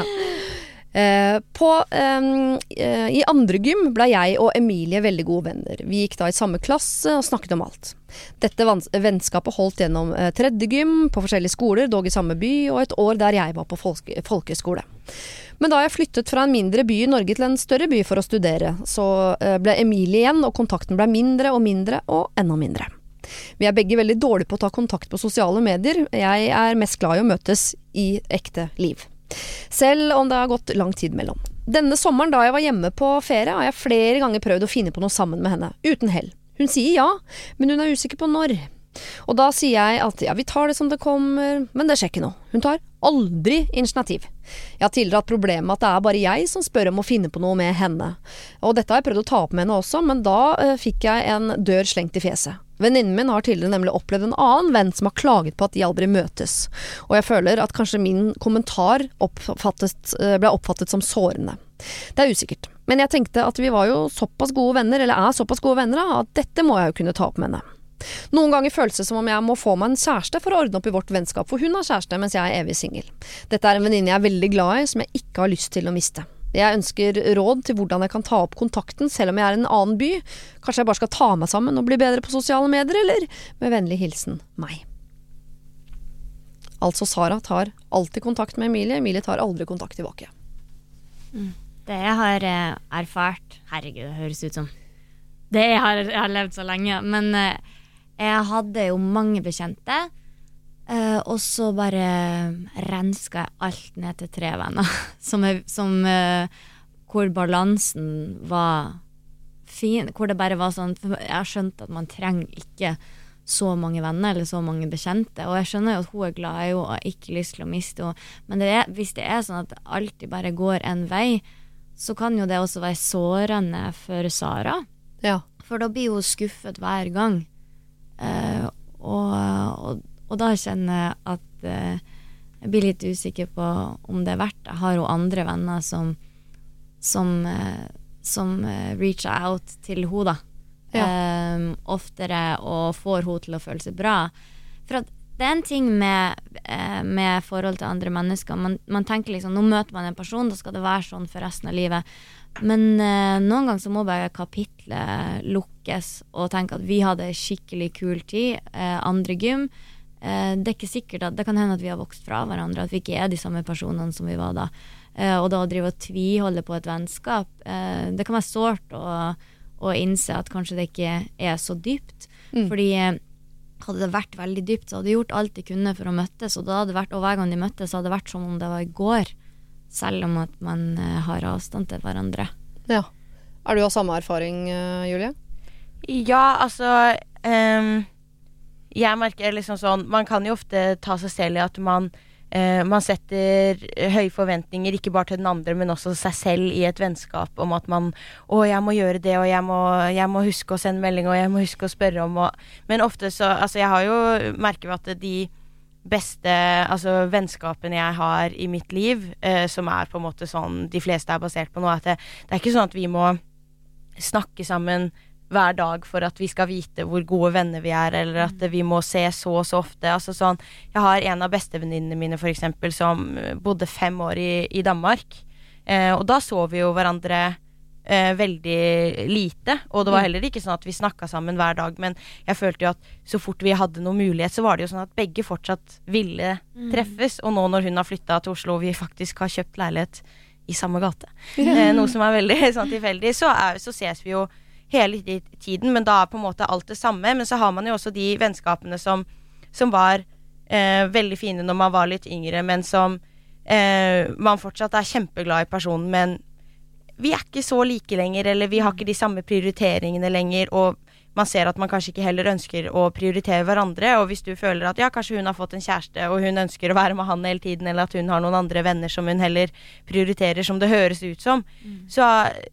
Eh, på, eh, I andre gym ble jeg og Emilie veldig gode venner. Vi gikk da i samme klasse og snakket om alt. Dette vennskapet holdt gjennom eh, tredje gym på forskjellige skoler, dog i samme by, og et år der jeg var på folke, folkeskole. Men da jeg flyttet fra en mindre by i Norge til en større by for å studere, så eh, ble Emilie igjen, og kontakten ble mindre og mindre og enda mindre. Vi er begge veldig dårlige på å ta kontakt på sosiale medier. Jeg er mest glad i å møtes i ekte liv. Selv om det har gått lang tid mellom. Denne sommeren da jeg var hjemme på ferie, har jeg flere ganger prøvd å finne på noe sammen med henne, uten hell. Hun sier ja, men hun er usikker på når. Og da sier jeg at ja, vi tar det som det kommer, men det skjer ikke noe. Hun tar aldri initiativ. Jeg har tidligere hatt problemet med at det er bare jeg som spør om å finne på noe med henne. Og dette har jeg prøvd å ta opp med henne også, men da uh, fikk jeg en dør slengt i fjeset. Venninnen min har tidligere nemlig opplevd en annen venn som har klaget på at de aldri møtes. Og jeg føler at kanskje min kommentar oppfattet, ble oppfattet som sårende. Det er usikkert. Men jeg tenkte at vi var jo såpass gode venner, eller er såpass gode venner, at dette må jeg jo kunne ta opp med henne. Noen ganger føles det som om jeg må få meg en kjæreste for å ordne opp i vårt vennskap, for hun har kjæreste mens jeg er evig singel. Dette er en venninne jeg er veldig glad i, som jeg ikke har lyst til å miste. Jeg ønsker råd til hvordan jeg kan ta opp kontakten selv om jeg er i en annen by. Kanskje jeg bare skal ta meg sammen og bli bedre på sosiale medier, eller med vennlig hilsen meg. Altså Sara tar alltid kontakt med Emilie, Emilie tar aldri kontakt tilbake. Mm. Det jeg har eh, erfart, herregud, det høres ut som det jeg har, jeg har levd så lenge, men eh, jeg hadde jo mange bekjente, Uh, og så bare renska jeg alt ned til tre venner som, er, som uh, hvor balansen var fin, hvor det bare var sånn, jeg har skjønt at man trenger ikke så mange venner eller så mange bekjente, og jeg skjønner jo at hun er glad i henne og har ikke lyst til å miste henne, men det er, hvis det er sånn at det alltid bare går en vei, så kan jo det også være sårende for Sara, ja. For da blir hun skuffet hver gang, uh, og, og Og da kjenner jeg at eh, jeg blir litt usikker på om det er verdt. Jeg har jo andre venner som som, eh, som eh, reacher out til henne da. Ja. Eh, oftere og får henne til å føle seg bra. For at det er en ting med, eh, med forhold til andre mennesker. Man, man tenker liksom, nå møter man en person, da skal det være sånn for resten av livet. Men eh, noen ganger så må bare kapitlet lukkes og tenke at vi hadde skikkelig kul tid, eh, andre gym. Det er ikke sikkert at det kan hende at vi har vokst fra hverandre, at vi ikke er de samme personene som vi var da, og da drive og tviholde på et vennskap, det kan være sårt å, å innse at kanskje det ikke er så dypt, mm. fordi hadde det vært veldig dypt, så hadde de gjort alt de kunne for å møttes, og, da hadde det vært, og hver gang de møttes så hadde det vært som om det var i går, selv om at man har avstand til hverandre. Ja. Er du av samme erfaring, Julie? Ja, altså um jeg merker liksom sånn, man kan jo ofte ta seg selv i at man, eh, man setter høye forventninger, ikke bare til den andre, men også seg selv i et vennskap, om at man, å, jeg må gjøre det, og jeg må, jeg må huske å sende melding, og jeg må huske å spørre om, og, men ofte så, altså jeg har jo merket at de, beste altså vennskapene jeg har i mitt liv, eh, som er på en måte sånn de fleste er basert på nå, at det, det er ikke sånn at vi må snakke sammen hver dag for at vi skal vite hvor gode venner vi er, eller at vi må se så og så ofte. Altså sånn, jeg har en av bestevenninnene mine for eksempel, som bodde fem år i, i Danmark, eh, og da så vi jo hverandre Eh, veldig lite, og det var heller ikke sånn at vi snakket sammen hver dag, men jeg følte jo at så fort vi hadde noen mulighet, så var det jo sånn at begge fortsatt ville mm. treffes, og nå når hun har flyttet til Oslo, og vi faktisk har kjøpt leilighet i samme gate, eh, noe som er veldig sånn tilfeldig, så, er, så ses vi jo hele tiden, men da er på en måte alt det samme, men så har man jo også de vennskapene som, som var eh, veldig fine når man var litt yngre, men som eh, man fortsatt er kjempeglad i personen, men vi er ikke så like lenger, eller vi har ikke de samme prioriteringene lenger, og man ser at man kanskje ikke heller ønsker å prioritere hverandre, og hvis du føler at ja, kanskje hun har fått en kjæreste, og hun ønsker å være med han hele tiden, eller at hun har noen andre venner som hun heller prioriterer, som det høres ut som, mm. så,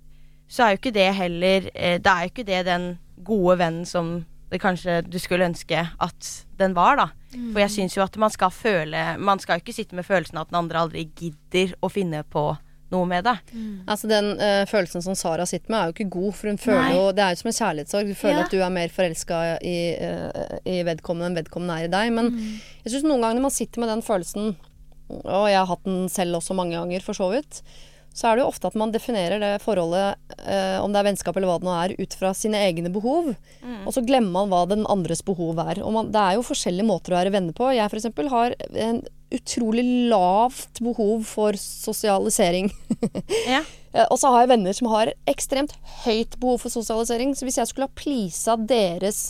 så er jo ikke det heller, det er jo ikke det den gode vennen som det kanskje du skulle ønske at den var da. Mm. For jeg synes jo at man skal føle, man skal jo ikke sitte med følelsen at den andre aldri gidder å finne på noe med det. Mm. Altså den uh, følelsen som Sara sitter med er jo ikke god, for hun føler Nei. jo, det er jo som en kjærlighetssorg, du føler ja. at du er mer forelsket i, uh, i vedkommende enn vedkommende er i deg, men mm. jeg synes noen ganger når man sitter med den følelsen, og jeg har hatt den selv også mange ganger for så vidt, så er det jo ofte at man definerer det forholdet, uh, om det er vennskap eller hva det nå er, ut fra sine egne behov, mm. og så glemmer man hva den andres behov er. Og man, det er jo forskjellige måter å være venner på. Jeg for eksempel har en utrolig lavt behov for sosialisering. Ja. Og så har jeg venner som har ekstremt høyt behov for sosialisering, så hvis jeg skulle ha pleaset deres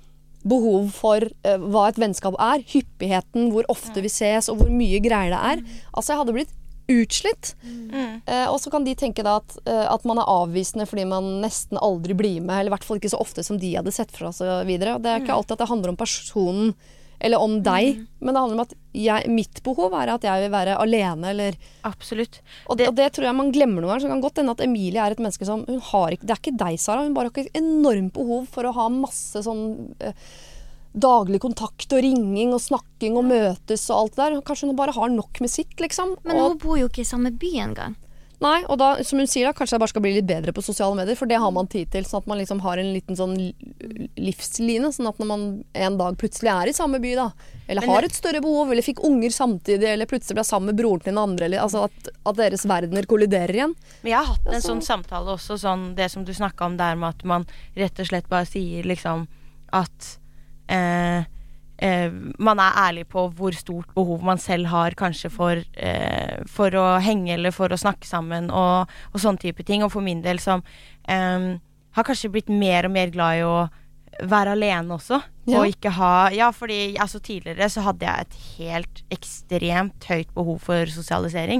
behov for uh, hva et vennskap er, hyppigheten, hvor ofte vi ses, og hvor mye greier det er, mm. altså jeg hadde blitt utslitt. Mm. Uh, og så kan de tenke da at, uh, at man er avvisende fordi man nesten aldri blir med, eller i hvert fall ikke så ofte som de hadde sett fra så videre. Og det er ikke mm. alltid at det handler om personen eller om deg, mm. men det handler om at jeg, mitt behov er at jeg vil være alene, eller Absolutt. Og det, og det tror jeg man glemmer noen ganger, så kan godt hende at Emilie er et menneske som hun har ikke, det er ikke deg, Sara, hun bare har ikke et enormt behov for å ha masse sånn uh, daglig kontakt og ringing og snakking og møtes og alt det der. Kanskje hun bare har nok med sitt, liksom. Men og, hun bor jo ikke i samme by engang. Nei, og da, som hun sier da, kanskje jeg bare skal bli litt bedre på sosiale medier, for det har man tid til, sånn at man liksom har en liten sånn livsline, sånn at når man en dag plutselig er i samme by da, eller Men, har et større behov, eller fikk unger samtidig, eller plutselig ble sammen med broren til den andre, eller altså at, at deres verdener kolliderer igjen. Men jeg har hatt en altså, sånn samtale også, sånn det som du snakket om der med at man rett og slett bare sier liksom at Eh, eh, man er ærlig på hvor stort behov man selv har kanskje for, eh, for å henge eller for å snakke sammen og, og sånne type ting, og for min del som eh, har kanskje blitt mer og mer glad i å være alene også, ja. og ikke ha ja, fordi altså, tidligere så hadde jeg et helt ekstremt høyt behov for sosialisering,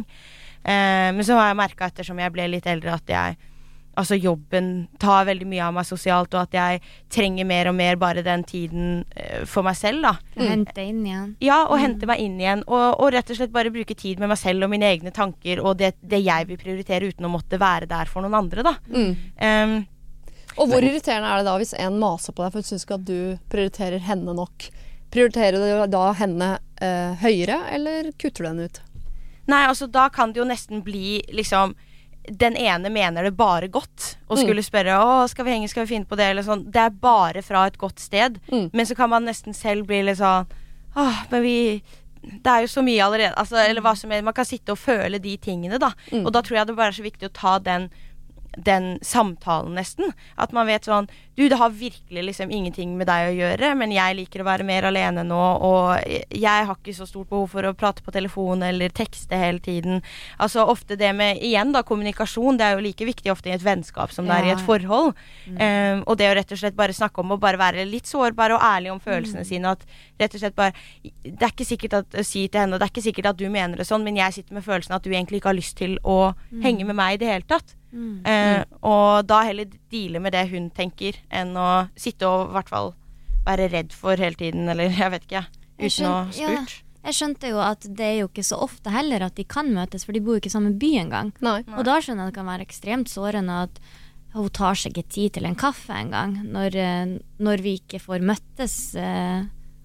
eh, men så har jeg merket ettersom jeg ble litt eldre at jeg altså jobben tar veldig mye av meg sosialt, og at jeg trenger mer og mer bare den tiden uh, for meg selv da. Mm. Hente inn igjen. Ja, og mm. hente meg inn igjen, og, og rett og slett bare bruke tid med meg selv og mine egne tanker, og det, det jeg vil prioritere uten å måtte være der for noen andre da. Mm. Um, og hvor irriterende er det da hvis en maser på deg, for du synes ikke at du prioriterer henne nok? Prioriterer du da henne uh, høyere, eller kutter du henne ut? Nei, altså da kan det jo nesten bli liksom den ene mener det bare godt og skulle spørre, åh, skal vi henge, skal vi finne på det eller sånn, det er bare fra et godt sted, mm. men så kan man nesten selv bli litt sånn, åh, men vi det er jo så mye allerede, altså, eller hva som er, man kan sitte og føle de tingene da, mm. og da tror jeg det bare er så viktig å ta den den samtalen nesten, at man vet sånn, du, det har virkelig liksom ingenting med deg å gjøre, men jeg liker å være mer alene nå, og jeg har ikke så stort behov for å prate på telefon eller tekste hele tiden. Altså ofte det med, igjen da, kommunikasjon, det er jo like viktig ofte i et vennskap som det er i et forhold. Mm. Um, og det å rett og slett bare snakke om å bare være litt sårbar og ærlig om følelsene mm. sine, at rett og slett bare, det er ikke sikkert at, si til henne, det er ikke sikkert at du mener det sånn, men jeg sitter med følelsen at du egentlig ikke har lyst til å mm. henge med meg i det hele tatt. Mm. Uh, og da heller deale med det hun tenker enn å sitte og i hvert fall være redd for hele tiden, eller jeg vet ikke, uten skjønt, å spurt. Ja, jeg skjønte jo at det er jo ikke så ofte heller at de kan møtes, for de bor jo ikke i samme by engang. Nei. Og da skjønner jeg at det kan være ekstremt sårende at hun tar seg ikke tid til en kaffe en gang, når, når vi ikke får møttes uh,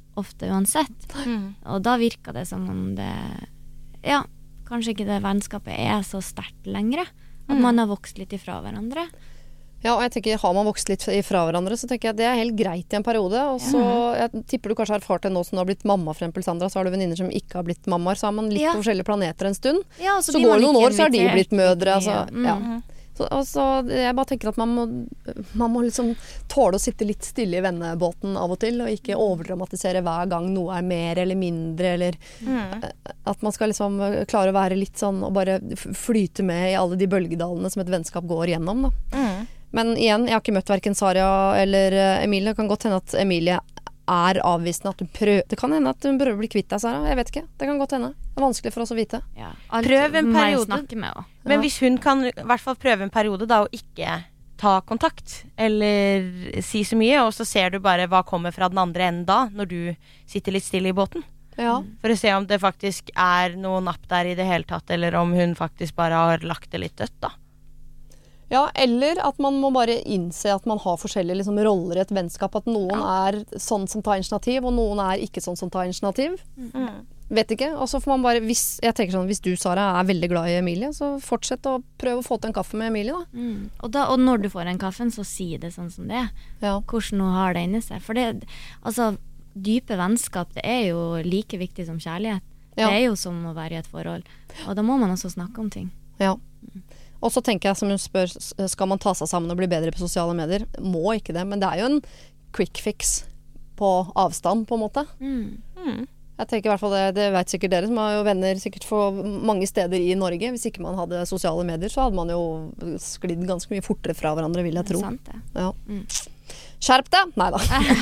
ofte uansett. Mm. Og da virker det som om det, ja, kanskje ikke det vennskapet er så sterkt lenger. At Mm. man har vokst litt ifra hverandre. Ja, og jeg tenker, har man vokst litt ifra hverandre, så tenker jeg at det er helt greit i en periode. Og så, jeg tipper du kanskje har erfart det nå som du har blitt mamma, for eksempel, Sandra, så har du venninner som ikke har blitt mammaer, så har man litt Ja. på forskjellige planeter en stund. Ja, Så, blir går man det noen ikke år, så har de invitert blitt mødre, mye. altså, Mm. ja. Så, og så jeg bare tenker at man må, man må liksom tåle å sitte litt stille i vennebåten av og til, og ikke overdramatisere hver gang noe er mer eller mindre, eller Mm. at man skal liksom klare å være litt sånn, og bare f- flyte med i alle de bølgedalene som et vennskap går gjennom, da. Mm. Men igjen, jeg har ikke møtt hverken Sara eller eh, Emilie. Det kan godt hende at Emilie er avvisende, at hun prøver. Det kan hende at hun prøver å bli kvitt deg, Sara. Jeg vet ikke. Det kan godt hende. Det er vanskelig for oss å vite. Ja. Alt Prøv en må jeg periode. snakke med også. Men hvis hun kan i hvert fall prøve en periode da, og ikke ta kontakt, eller si så mye, og så ser du bare hva kommer fra den andre enden da, når du sitter litt stille i båten. Ja. For å se om det faktisk er noe napp der i det hele tatt, eller om hun faktisk bare har lagt det litt dødt da. Ja, eller at man må bare innse at man har forskjellige liksom, roller i et vennskap. At noen er sånn som tar initiativ, og noen er ikke sånn som tar initiativ. Mm. Vet ikke. Og så får man bare, hvis, jeg tenker sånn, hvis du, Sara, er veldig glad i Emilie, så fortsett å prøve å få til en kaffe med Emilie, da. Mm. Og, da, og når du får en kaffen, så si det sånn som det er. Ja. Hvordan hun har det inni seg. For det, altså, dype vennskap, det er jo like viktig som kjærlighet. Ja. Det er jo som å være i et forhold. Og da må man også snakke om ting. Ja. Og så tenker jeg, som hun spør, skal man ta seg sammen og bli bedre på sosiale medier? Må ikke det, men det er jo en quick fix på avstand, på en måte. Mm. Mm. Jeg tenker i hvert fall det, det vet sikkert dere, som har jo venner sikkert for mange steder i Norge. Hvis ikke man hadde sosiale medier, så hadde man jo sklidd ganske mye fortere fra hverandre, vil jeg Det er tro. sant det. Ja. Mm. Skjerp deg! Nei da.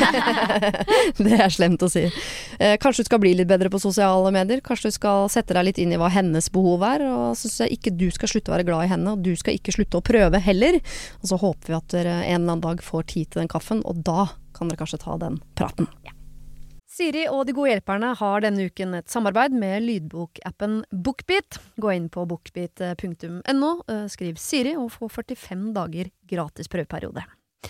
Det er slemt å si. Eh, kanskje du skal bli litt bedre på sosiale medier. Kanskje du skal sette deg litt inn i hva hennes behov er. Og så synes jeg ikke du skal slutte å være glad i henne, og du skal ikke slutte å prøve heller. Og så håper vi at dere en eller annen dag får tid til den kaffen, og da kan dere kanskje ta den praten. Ja. Siri og De gode hjelperne har denne uken et samarbeid med lydbokappen Bookbeat. Gå inn på bookbeat punktum no, skriv Siri og få førtifem dager gratis prøveperiode.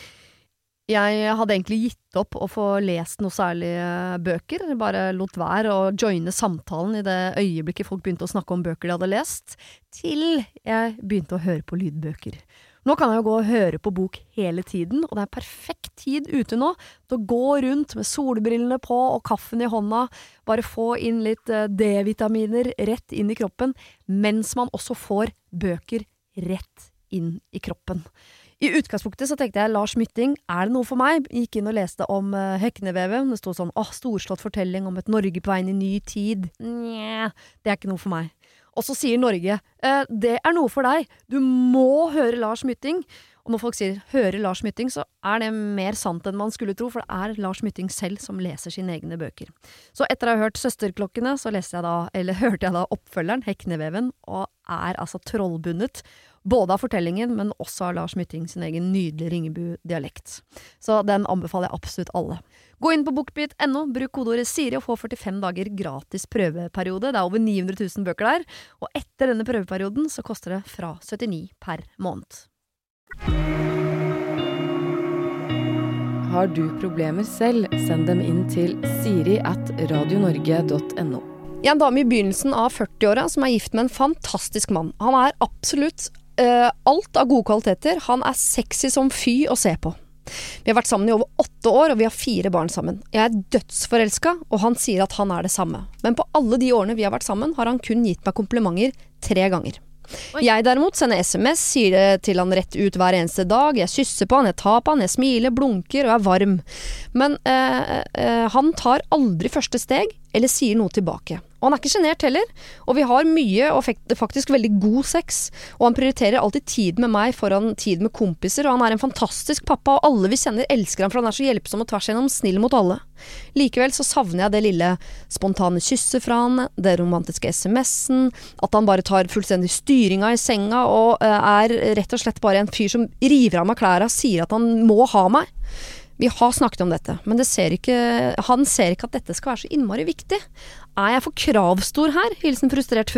Jeg hadde egentlig gitt opp å få lest noe særlig bøker, bare lot være å joine samtalen i det øyeblikket folk begynte å snakke om bøker de hadde lest, til jeg begynte å høre på lydbøker. Nå kan jeg jo gå og høre på bok hele tiden, og det er perfekt tid ute nå til å gå rundt med solbrillene på og kaffen i hånda, bare få inn litt D-vitaminer rett inn i kroppen, mens man også får bøker rett inn i kroppen. I utgangspunktet så tenkte jeg, Lars Mytting, er det noe for meg? Gikk inn og leste om uh, Hekneveven. Det stod sånn, åh, storslått fortelling om et Norge på vei inn i ny tid. Nja, det er ikke noe for meg. Og så sier Norge, eh, det er noe for deg. Du må høre Lars Mytting. Og når folk sier høre Lars Mytting, så er det mer sant enn man skulle tro, for det er Lars Mytting selv som leser sine egne bøker. Så etter å ha hørt Søsterklokkene, så leste jeg da, eller hørte jeg da oppfølgeren, Hekneveven, og er altså trollbundet, både av fortellingen, men også av Lars Mytting sin egen nydelige Ringebu-dialekt. Så den anbefaler jeg absolutt alle. Gå inn på bookbeat punktum no, bruk kodeordet Siri og få førtifem dager gratis prøveperiode. Det er over ni hundre tusen bøker der, og etter denne prøveperioden så koster det fra syttini per måned. Har du problemer selv, send dem inn til siri at radionorge punktum no. Jeg er en dame i begynnelsen av førtiåra som er gift med en fantastisk mann. Han er absolutt uh, alt av gode kvaliteter. Han er sexy som fy å se på. Vi har vært sammen i over åtte år, og vi har fire barn sammen. Jeg er dødsforelsket, og han sier at han er det samme. Men på alle de årene vi har vært sammen, har han kun gitt meg komplimenter tre ganger. Oi. Jeg derimot sender sms, sier det til han rett ut hver eneste dag. Jeg kysser på han, jeg tar på han, jeg smiler, blunker og er varm. Men eh, eh, han tar aldri første steg, eller sier noe tilbake. Og han er ikke genert heller, og vi har mye og faktisk veldig god sex, og han prioriterer alltid tid med meg foran tid med kompiser, og han er en fantastisk pappa, og alle vi kjenner elsker han, for han er så hjelpsom og tvers gjennom snill mot alle. Likevel så savner jeg det lille spontane kysset fra han, det romantiske sms'en, at han bare tar fullstendig styringa i senga, og er rett og slett bare en fyr som river av meg klærne, sier at han må ha meg. Vi har snakket om dette, men det ser ikke, han ser ikke at dette skal være så innmari viktig. Er jeg for kravstor her? Hilsen frustrert frue.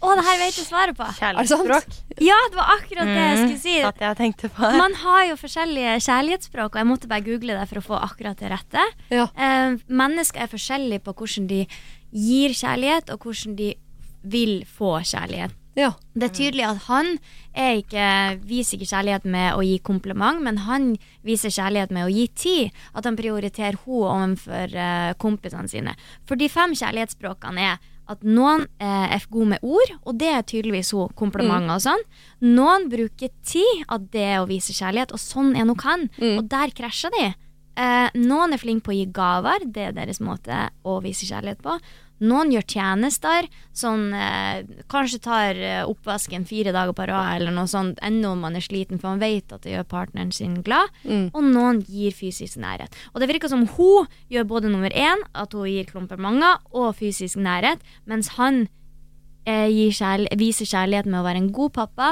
Å, det her vet jeg svaret på. Kjærlighetsspråk. Ja, det var akkurat det jeg skulle si. Mm, at jeg tenkte på det. Man har jo forskjellige kjærlighetsspråk, og jeg måtte bare google det for å få akkurat det rette. Ja. Eh, mennesker er forskjellige på hvordan de gir kjærlighet, og hvordan de vil få kjærlighet. Ja. Det er tydelig at han er ikke, viser ikke kjærlighet med å gi kompliment, men han viser kjærlighet med å gi tid. At han prioriterer hun overfor uh, kompisene sine. For de fem kjærlighetsspråkene er at noen uh, er god med ord, og det er tydeligvis hun, komplimenter og sånn. Noen bruker tid, at det er å vise kjærlighet, og sånn er nok han. Mm. Og der krasjer de. Uh, noen er flinke på å gi gaver, det er deres måte å vise kjærlighet på. Noen gjør tjenester, sånn, eh, kanskje tar oppvasken fire dager på rad, eller noe sånt, enda om man er sliten, for man vet at det gjør partneren sin glad. Mm. Og noen gir fysisk nærhet. Og det virker som hun gjør både nummer én, at hun gir komplimenter, og fysisk nærhet, mens han eh, gir kjærl- viser kjærlighet med å være en god pappa,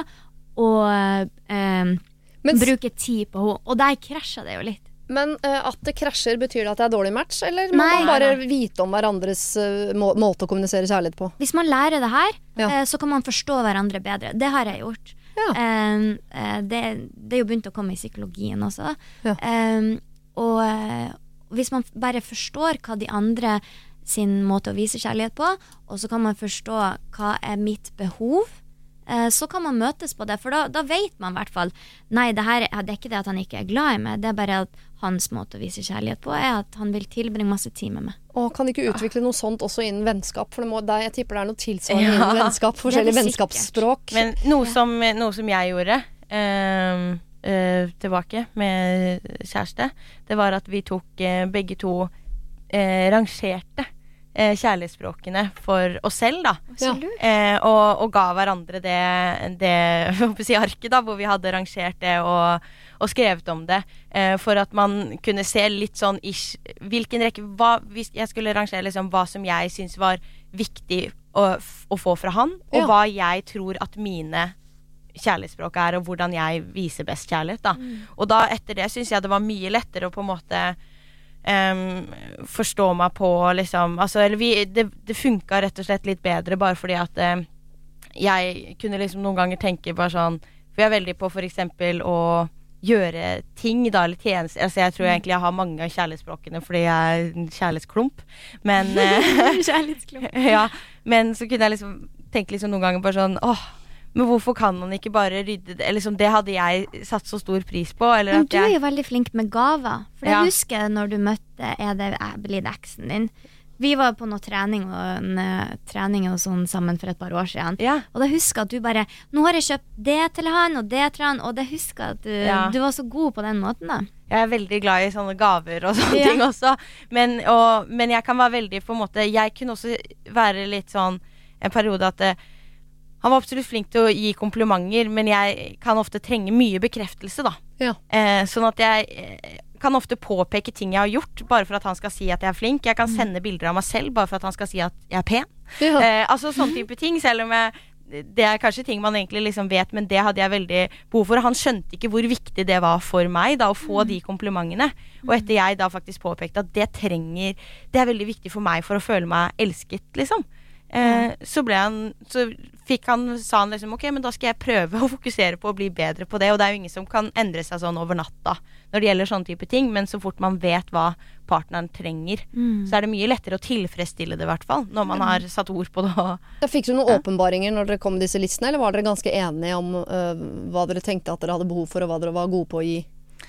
og eh, Mens... bruke tid på henne. Og der krasjer det jo litt. Men uh, at det krasjer, betyr det at det er dårlig match, eller må nei, man bare nei. vite om hverandres uh, må måte å kommunisere kjærlighet på? Hvis man lærer det her, ja. uh, så kan man forstå hverandre bedre. Det har jeg gjort. Ja. Um, uh, det, det er jo begynt å komme i psykologien også. Ja. Um, og uh, hvis man bare forstår hva de andre sin måte å vise kjærlighet på, og så kan man forstå hva er mitt behov, så kan man møtes på det, for da, da vet man i hvert fall nei, det, her, det er ikke det at han ikke er glad i meg, det er bare at hans måte å vise kjærlighet på er at han vil tilbringe masse tid med meg. Og kan ikke utvikle noe sånt også innen vennskap, for det må, det, jeg tipper det er noe tilsvarende ja. innen vennskap, forskjellige vennskapsspråk. Men noe som, noe som jeg gjorde øh, øh, tilbake med kjæreste, det var at vi tok øh, begge to øh, rangerte kjærlighetsspråkene for oss selv da ja. eh, og, og ga hverandre det, det si, arket da, hvor vi hadde rangert det og, og skrevet om det eh, for at man kunne se litt sånn ish, hvilken rekke hva, hvis jeg skulle rangere liksom, hva som jeg synes var viktig å, å få fra han og ja. hva jeg tror at mine kjærlighetsspråk er og hvordan jeg viser best kjærlighet da. Mm. Og da etter det synes jeg det var mye lettere å på en måte Um, forstå meg på liksom, altså, eller vi, det, det funket rett og slett litt bedre bare fordi at um, jeg kunne liksom noen ganger tenke bare sånn, for jeg er veldig på for eksempel å gjøre ting da, eller tjenester, altså jeg tror egentlig jeg har mange av kjærlighetsspråkene fordi jeg er en kjærlighetsklump men kjærlighetsklump ja, men så kunne jeg liksom tenke liksom noen ganger bare sånn, åh men hvorfor kan man ikke bare rydde det? Liksom, det hadde jeg satt så stor pris på. Eller men at du er jeg... jo veldig flink med gaver. For jeg ja. husker når du møtte Er det blitt eksen din. Vi var på noe trening og en, uh, trening og sånn sammen for et par år siden. Ja. Og da husker jeg at du bare, nå har jeg kjøpt det til han og det til han, og det husker jeg at du, ja. du var så god på den måten da. Jeg er veldig glad i sånne gaver og sånne ja. ting også. Men, og, men jeg kan være veldig, på en måte, jeg kunne også være litt sånn, en periode at det, han var absolutt flink til å gi komplimenter, men jeg kan ofte trenge mye bekreftelse da. Ja. Eh, sånn at jeg eh, kan ofte påpeke ting jeg har gjort, bare for at han skal si at jeg er flink. Jeg kan sende bilder av meg selv, bare for at han skal si at jeg er pen. Ja. Eh, altså sånne type ting, selv om jeg, det er kanskje ting man egentlig liksom vet, men det hadde jeg veldig behov for. Han skjønte ikke hvor viktig det var for meg da, å få mm. de komplimentene. Og etter jeg da faktisk påpekte at det trenger, det er veldig viktig for meg for å føle meg elsket, liksom. Eh, så ble han så fikk han, sa han liksom ok, men da skal jeg prøve å fokusere på å bli bedre på det, og det er jo ingen som kan endre seg sånn over natta når det gjelder sånne type ting, men så fort man vet hva partneren trenger mm. så er det mye lettere å tilfredsstille det i hvert fall, når man har satt ord på det og, ja, fikk du noen ja. åpenbaringer når dere kom med disse listene, eller var dere ganske enige om uh, hva dere tenkte at dere hadde behov for og hva dere var gode på å gi?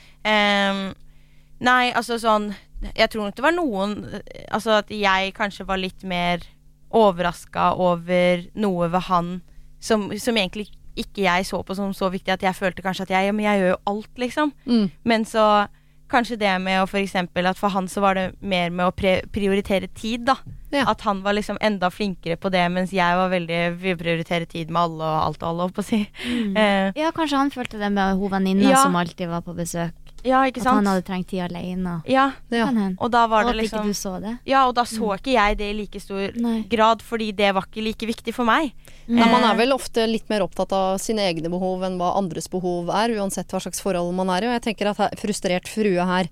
Um, nei, altså sånn jeg tror nok det var noen altså at jeg kanskje var litt mer overrasket over noe ved han som, som egentlig ikke jeg så på som så viktig at jeg følte kanskje at jeg, ja, men jeg gjør jo alt liksom mm. men så kanskje det med å for eksempel at for han så var det mer med å pre prioritere tid da ja. At han var liksom enda flinkere på det mens jeg var veldig vil prioritere tid med alle og alt og alle på å si mm. eh. Ja, kanskje han følte det med hovedvenninna ja. Som alltid var på besøk ja, ikke sant? At han hadde trengt tid alene ja, ja. Og da var og det liksom ikke du så det ja, og da så mm. ikke jeg det i like stor Nei. grad fordi det var ikke like viktig for meg mm. ja, man er vel ofte litt mer opptatt av sine egne behov enn hva andres behov er uansett hva slags forhold man er i og jeg tenker at her, frustrert frue her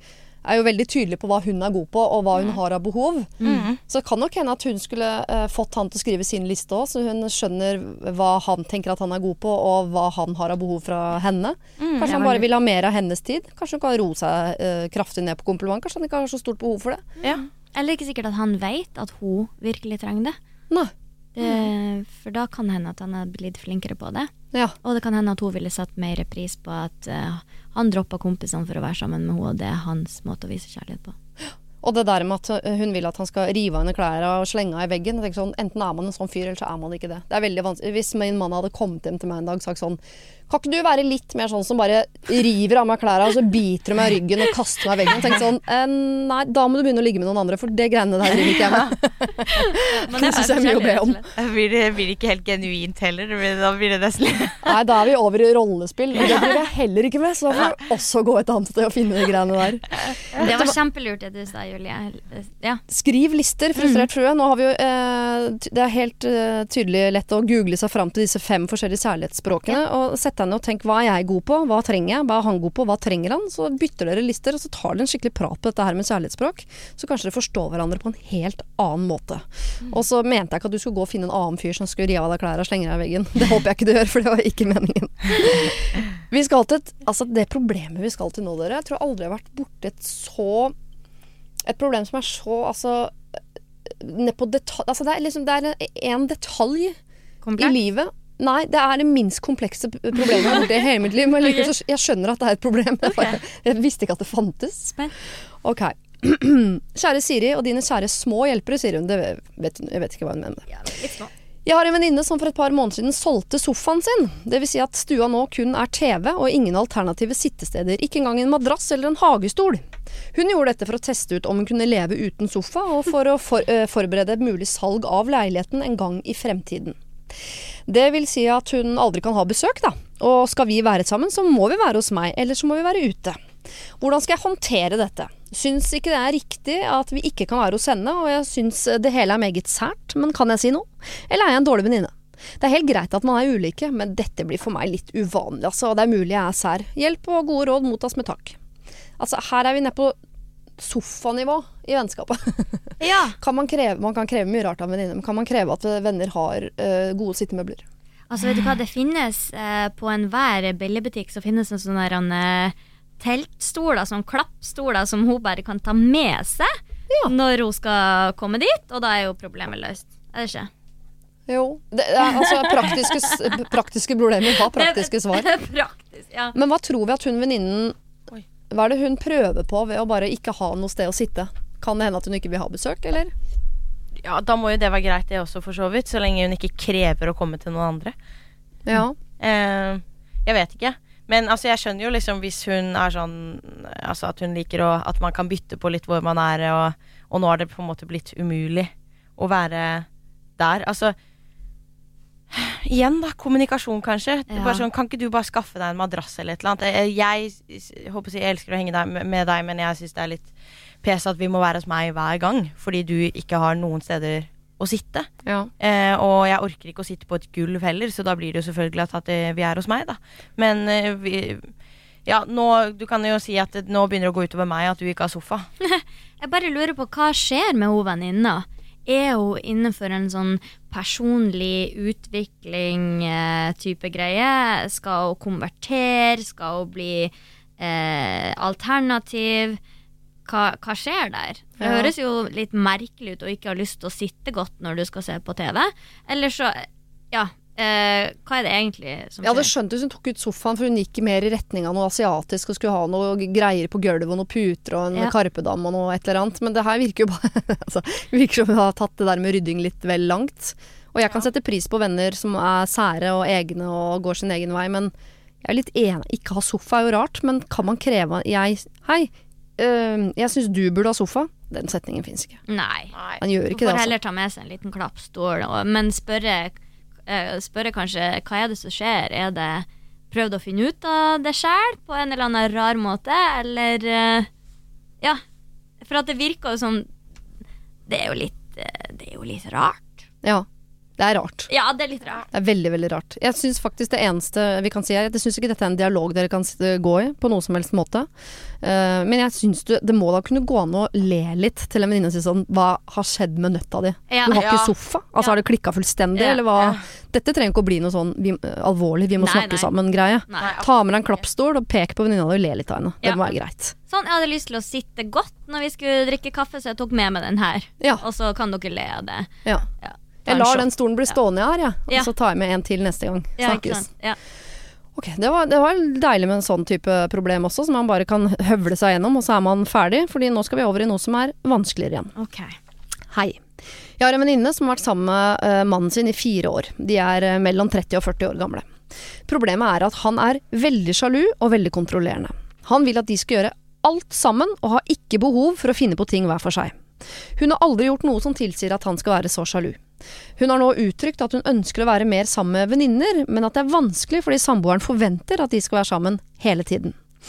er jo veldig tydelig på hva hun er god på, og hva hun har av behov. Mm. Så det kan nok hende at hun skulle uh, fått han til å skrive sin liste også, så hun skjønner hva han tenker at han er god på, og hva han har av behov fra henne. Mm, Kanskje han bare vil ha mer av hennes tid. Kanskje hun kan roe seg uh, kraftig ned på kompliment. Kanskje han ikke har så stort behov for det. Ja. Eller ikke sikkert at han vet at hun virkelig trenger det. Nei. det for da kan hende at han har blitt flinkere på det. Ja. Og det kan hende at hun ville satt mer pris på at uh, han droppet kompisene for å være sammen med henne, og det er hans måte å vise kjærlighet på. Og det der med at hun vil at han skal rive av henne klærne og slenge av i veggen. Jeg tenker sånn, enten er man en sånn fyr, eller så er man ikke det. Det er veldig vanskelig. Hvis min mann hadde kommet hjem til meg en dag og sagt sånn, kan ikke du være litt mer sånn som bare river av meg klærne, og så biter du meg i ryggen og kaster meg i veggen? Og tenker sånn, eh, nei, da må du begynne å ligge med noen andre, for det greiene der driver ikke jeg med. Men Det synes jeg er mye å be om. Blir det, blir det ikke helt genuint heller? Da blir det nesten Nei, da er vi over i rollespill, og det driver jeg heller ikke med, så da får du også gå et annet sted og finne de greiene der. Det var kjempelurt det du sa, Julie. Ja. Skriv lister, frustrert frue. Nå har vi jo, eh, det er helt eh, tydelig lett å google seg fram til disse fem forskjellige kjærlighetsspråkene, og sett deg ned og tenk, hva er jeg god på, hva trenger jeg, hva er han god på, hva trenger han, så bytter dere lister, og så tar dere en skikkelig prat på dette her med kjærlighetsspråk, så kanskje dere forstår hverandre på en helt annen måte. Mm. Og så mente jeg ikke at du skulle gå og finne en annen fyr som skulle rive av deg klær og slenge deg i veggen. Det håper jeg ikke du gjør, for det var ikke meningen. Vi skal til et, altså det problemet vi skal til nå, dere, jeg tror aldri jeg har vært borte et så et problem som er så, altså ned på detalj, altså det er liksom, det er en detalj Komplett. I livet. Nei, det er det minst komplekse problemet jeg har gjort i hele mitt liv, men likevel så jeg skjønner at det er et problem. Okay. Jeg visste ikke at det fantes. Spenn. Ok. Kjære Siri og dine kjære små hjelpere, sier hun. Det vet, jeg vet ikke hva hun mener. Ja, litt små. Jeg har en venninne som for et par måneder siden solgte sofaen sin. Det vil si at stua nå kun er T V og ingen alternative sittesteder. Ikke engang en madrass eller en hagestol. Hun gjorde dette for å teste ut om hun kunne leve uten sofa, og for å for, uh, forberede et mulig salg av leiligheten en gang i fremtiden. Det vil si at hun aldri kan ha besøk, da. Og skal vi være sammen, så må vi være hos meg, eller så må vi være ute. Hvordan skal jeg håndtere dette? Syns ikke det er riktig at vi ikke kan være hos henne, og jeg syns det hele er meget sært, men kan jeg si noe? Eller er jeg en dårlig venninne? Det er helt greit at man er ulike, men dette blir for meg litt uvanlig, altså, og det er mulig jeg er sær. Hjelp og gode råd mottas med takk. Altså, her er vi nede på sofanivå i vennskapet. Ja. Kan man kreve, man kan kreve mye rart av venninner, men kan man kreve at venner har uh, gode sittemøbler? Altså, vet du hva, det finnes eh, på enhver billigbutikk så finnes en sånn der eh, teltstoler, sånn klappstoler som hun bare kan ta med seg ja. Når hun skal komme dit, og da er jo problemet løst. Er det ikke? Jo, det er altså praktiske, praktiske problemer har praktiske svar. Praktisk, ja. Men hva tror vi at hun venninnen, hva er det hun prøver på ved å bare ikke ha noe sted å sitte? Kan det hende at hun ikke vil ha besøk, eller? Ja, da må jo det være greit det også for så vidt, så lenge hun ikke krever å komme til noen andre. Ja. Eh, jeg vet ikke. Men altså, jeg skjønner jo liksom hvis hun er sånn, altså at hun liker å, at man kan bytte på litt hvor man er, og, og nå har det på en måte blitt umulig å være der. Altså, igjen da, kommunikasjon kanskje. Ja. Bare sånn, kan ikke du bare skaffe deg en madrass eller et eller annet? Jeg, jeg håper å si, jeg elsker å henge deg, med deg, men jeg synes det er litt pes at vi må være hos meg hver gang, fordi du ikke har noen steder å sitte. Ja. Eh, og jeg orker ikke å sitte på et gulv heller, så da blir det jo selvfølgelig at, at vi er hos meg da. Men eh, vi, ja, nå, du kan jo si at det, nå begynner det å gå utover meg at du ikke har sofa. Jeg bare lurer på, hva skjer med hun venninna? Er hun innenfor en sånn personlig utvikling eh, type greie? Skal hun konvertere? Skal hun bli eh, alternativ? Hva, hva skjer der? Det Ja. høres jo litt merkelig ut å ikke ha lyst til å sitte godt når du skal se på T V. Eller så, ja, eh, hva er det egentlig som Jeg hadde skjer? skjønt hvis hun tok ut sofaen, for hun gikk mer i retning av noe asiatisk og skulle ha noe greier på gulvet og noe puter og en Ja. karpedam og noe et eller annet. Men det her virker jo bare altså, det virker som hun har tatt det der med rydding litt vel langt. Og jeg kan sette pris på venner som er sære og egne og går sin egen vei, men jeg er litt enig. Ikke ha sofa er jo rart, men kan man kreve jeg, Hei, øh, jeg synes du burde ha sofa. Den setningen finnes ikke. Nei. Han gjør Hun ikke det, får altså. heller ta med seg en liten klappstol, og- men spørre, eh, spørre kanskje, hva er det som skjer? Er det prøvd å finne ut av det selv på en eller annen rar måte, eller eh, ja, for at det virker jo som det er jo litt, eh, det er jo litt rart. Ja. Det er rart. Ja, det er litt rart. Det er veldig, veldig rart. Jeg synes faktisk det eneste vi kan si er, jeg synes ikke dette er en dialog dere kan gå i på noen som helst måte. Uh, men jeg synes du, det må da kunne gå an å le litt til en venninne og si sånn, hva har skjedd med nøtta di? Ja. Du har ikke Ja. sofa? Altså Ja. har det klikket fullstendig, Ja. eller hva? Ja. Dette trenger ikke å bli noe sånn vi, alvorlig, vi må Nei, snakke nei. sammen greie. Nei, Ta med deg en klappstol og pek på venninna di og le litt av henne. Det Ja. må være greit. Sånn, jeg hadde lyst til å sitte godt når vi skulle drikke kaffe, så jeg tok med meg den her. Ja. Og så kan dere le av det. Ja. Ja. Jeg lar den stolen bli stående her, ja. og Ja. så tar jeg med en til neste gang. Ja, ikke Snakkes. sant? Ja. Ok, det var, det var deilig med en sånn type problem også, som man bare kan høvle seg gjennom, og så er man ferdig, fordi nå skal vi over i noe som er vanskeligere igjen. Ok. Hei. Jeg har en venninne som har vært sammen med uh, mannen sin i fire år. De er uh, mellom tretti og førti år gamle. Problemet er at han er veldig sjalu og veldig kontrollerende. Han vil at de skal gjøre alt sammen, og har ikke behov for å finne på ting hver for seg. Hun har aldri gjort noe som tilsier at han skal være så sjalu. Hun har nå uttrykt at hun ønsker å være mer sammen med venninner, men at det er vanskelig fordi samboeren forventer at de skal være sammen hele tiden.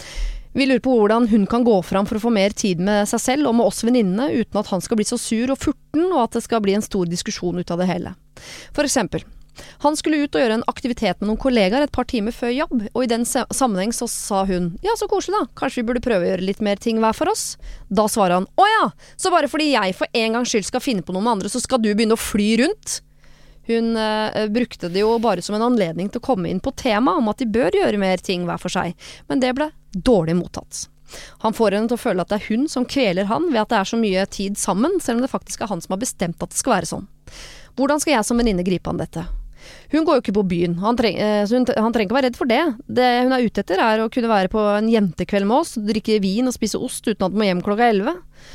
Vi lurer på hvordan hun kan gå fram for å få mer tid med seg selv og med oss venninnene, uten at han skal bli så sur og furten, og at det skal bli en stor diskusjon ut av det hele. For eksempel, han skulle ut og gjøre en aktivitet med noen kollegaer et par timer før jobb, og i den sammenheng så sa hun, ja, så koselig da, kanskje vi burde prøve å gjøre litt mer ting hver for oss? Da svarer han, å ja, så bare fordi jeg for en gangs skyld skal finne på noe med andre, så skal du begynne å fly rundt? Hun eh, brukte det jo bare som en anledning til å komme inn på tema om at de bør gjøre mer ting hver for seg, men det ble dårlig mottatt. Han får henne til å føle at det er hun som kveler han ved at det er så mye tid sammen, selv om det faktisk er han som har bestemt at det skal være sånn. Hvordan skal jeg som venninne gripe an dette? Hun går jo ikke på byen, han, treng, så hun, han trenger ikke være redd for det. Det hun er ute etter er å kunne være på en jentekveld med oss, drikke vin og spise ost uten at han må hjem klokka elleve.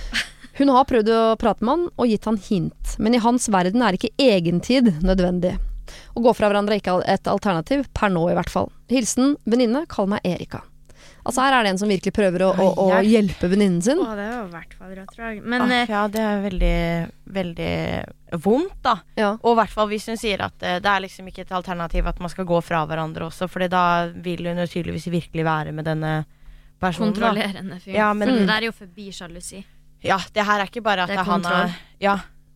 Hun har prøvd å prate med han og gitt han hint, men i hans verden er ikke egentid nødvendig. Å gå fra hverandre er ikke et alternativ, per nå i hvert fall. Hilsen venninne, kall meg Erika. Altså her er det en som virkelig prøver å, å, å hjelpe venninnen sin. Å, det var i hvert fall rett drag. Men ah, eh, ja, det er veldig, veldig vondt da. Ja. Og i hvert fall hvis hun sier at eh, det er liksom ikke et alternativ at man skal gå fra hverandre også, for da vil hun jo tydeligvis virkelig være med denne personen. da. kontrollerende fyr. Ja, men For mm. det der er jo forbi sjalusi. Ja, det her er ikke bare at Det er han kontroll. er, ja,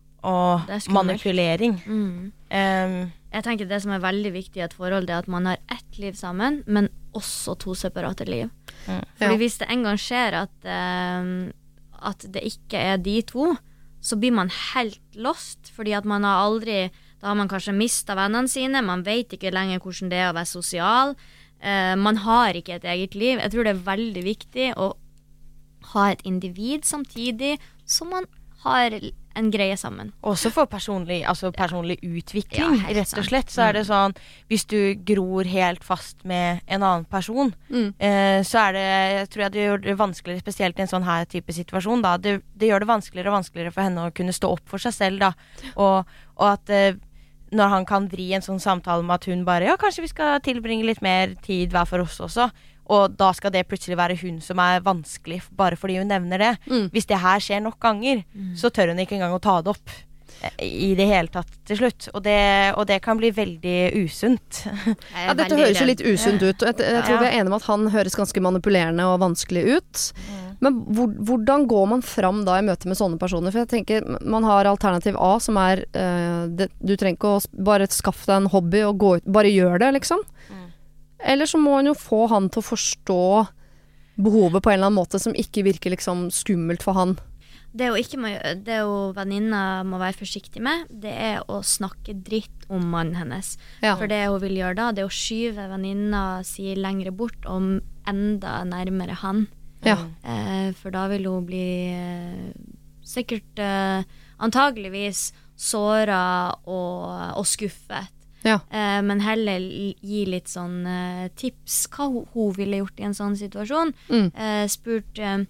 og Det er skummelt. manipulering. Mm. Um, Jeg tenker det som er veldig viktig i et forhold, det er at man har ett liv sammen, men også to separate liv. Mm. Fordi Ja. hvis det en gang skjer at, eh, at det ikke er de to, så blir man helt lost, fordi at man har aldri, da har man kanskje mistet vennene sine, man vet ikke lenger hvordan det er å være sosial, eh, man har ikke et eget liv. Jeg tror det er veldig viktig å ha et individ samtidig som man har en greie sammen. Også for personlig, altså personlig utvikling, Ja, helt rett og sant. slett. Så er det sånn, hvis du gror helt fast med en annen person, Mm. eh, så er det, jeg tror jeg det gjør det vanskeligere, spesielt i en sånn her type situasjon, da. Det, det gjør det vanskeligere og vanskeligere for henne å kunne stå opp for seg selv, da. Og, og at eh, når han kan vri en sånn samtale med at hun bare, ja, kanskje vi skal tilbringe litt mer tid hver for oss også, og da skal det plutselig være hun som er vanskelig, bare fordi hun nevner det. Mm. Hvis det her skjer nok ganger, så tør hun ikke engang å ta det opp eh, i det hele tatt til slutt. Og det, og det kan bli veldig usunt. Jeg er Ja, dette veldig høres jo redd. litt usunt ut, og jeg, jeg tror Ja. vi er enige om at han høres ganske manipulerende og vanskelig ut. Men hvor, hvordan går man fram da i møte med sånne personer? For jeg tenker, man har alternativ A, som er eh, det, du trenger ikke å s- bare skaffe deg en hobby og gå ut, bare gjør det, liksom. Eller så må man jo få han til å forstå behovet på en eller annen måte som ikke virker liksom skummelt for han. Det hun ikke må gjøre, det hun venninna må være forsiktig med, det er å snakke dritt om mannen hennes. Ja. For det hun vil gjøre da, det er å skyve venninna si lengre bort og enda nærmere han. Ja. Eh, for da vil hun bli eh, sikkert eh, antageligvis såra og, og skuffet. Ja. Eh, men heller l- gi litt sånn eh, tips hva hun, hun ville gjort i en sånn situasjon. Mm. Eh, spurt eh,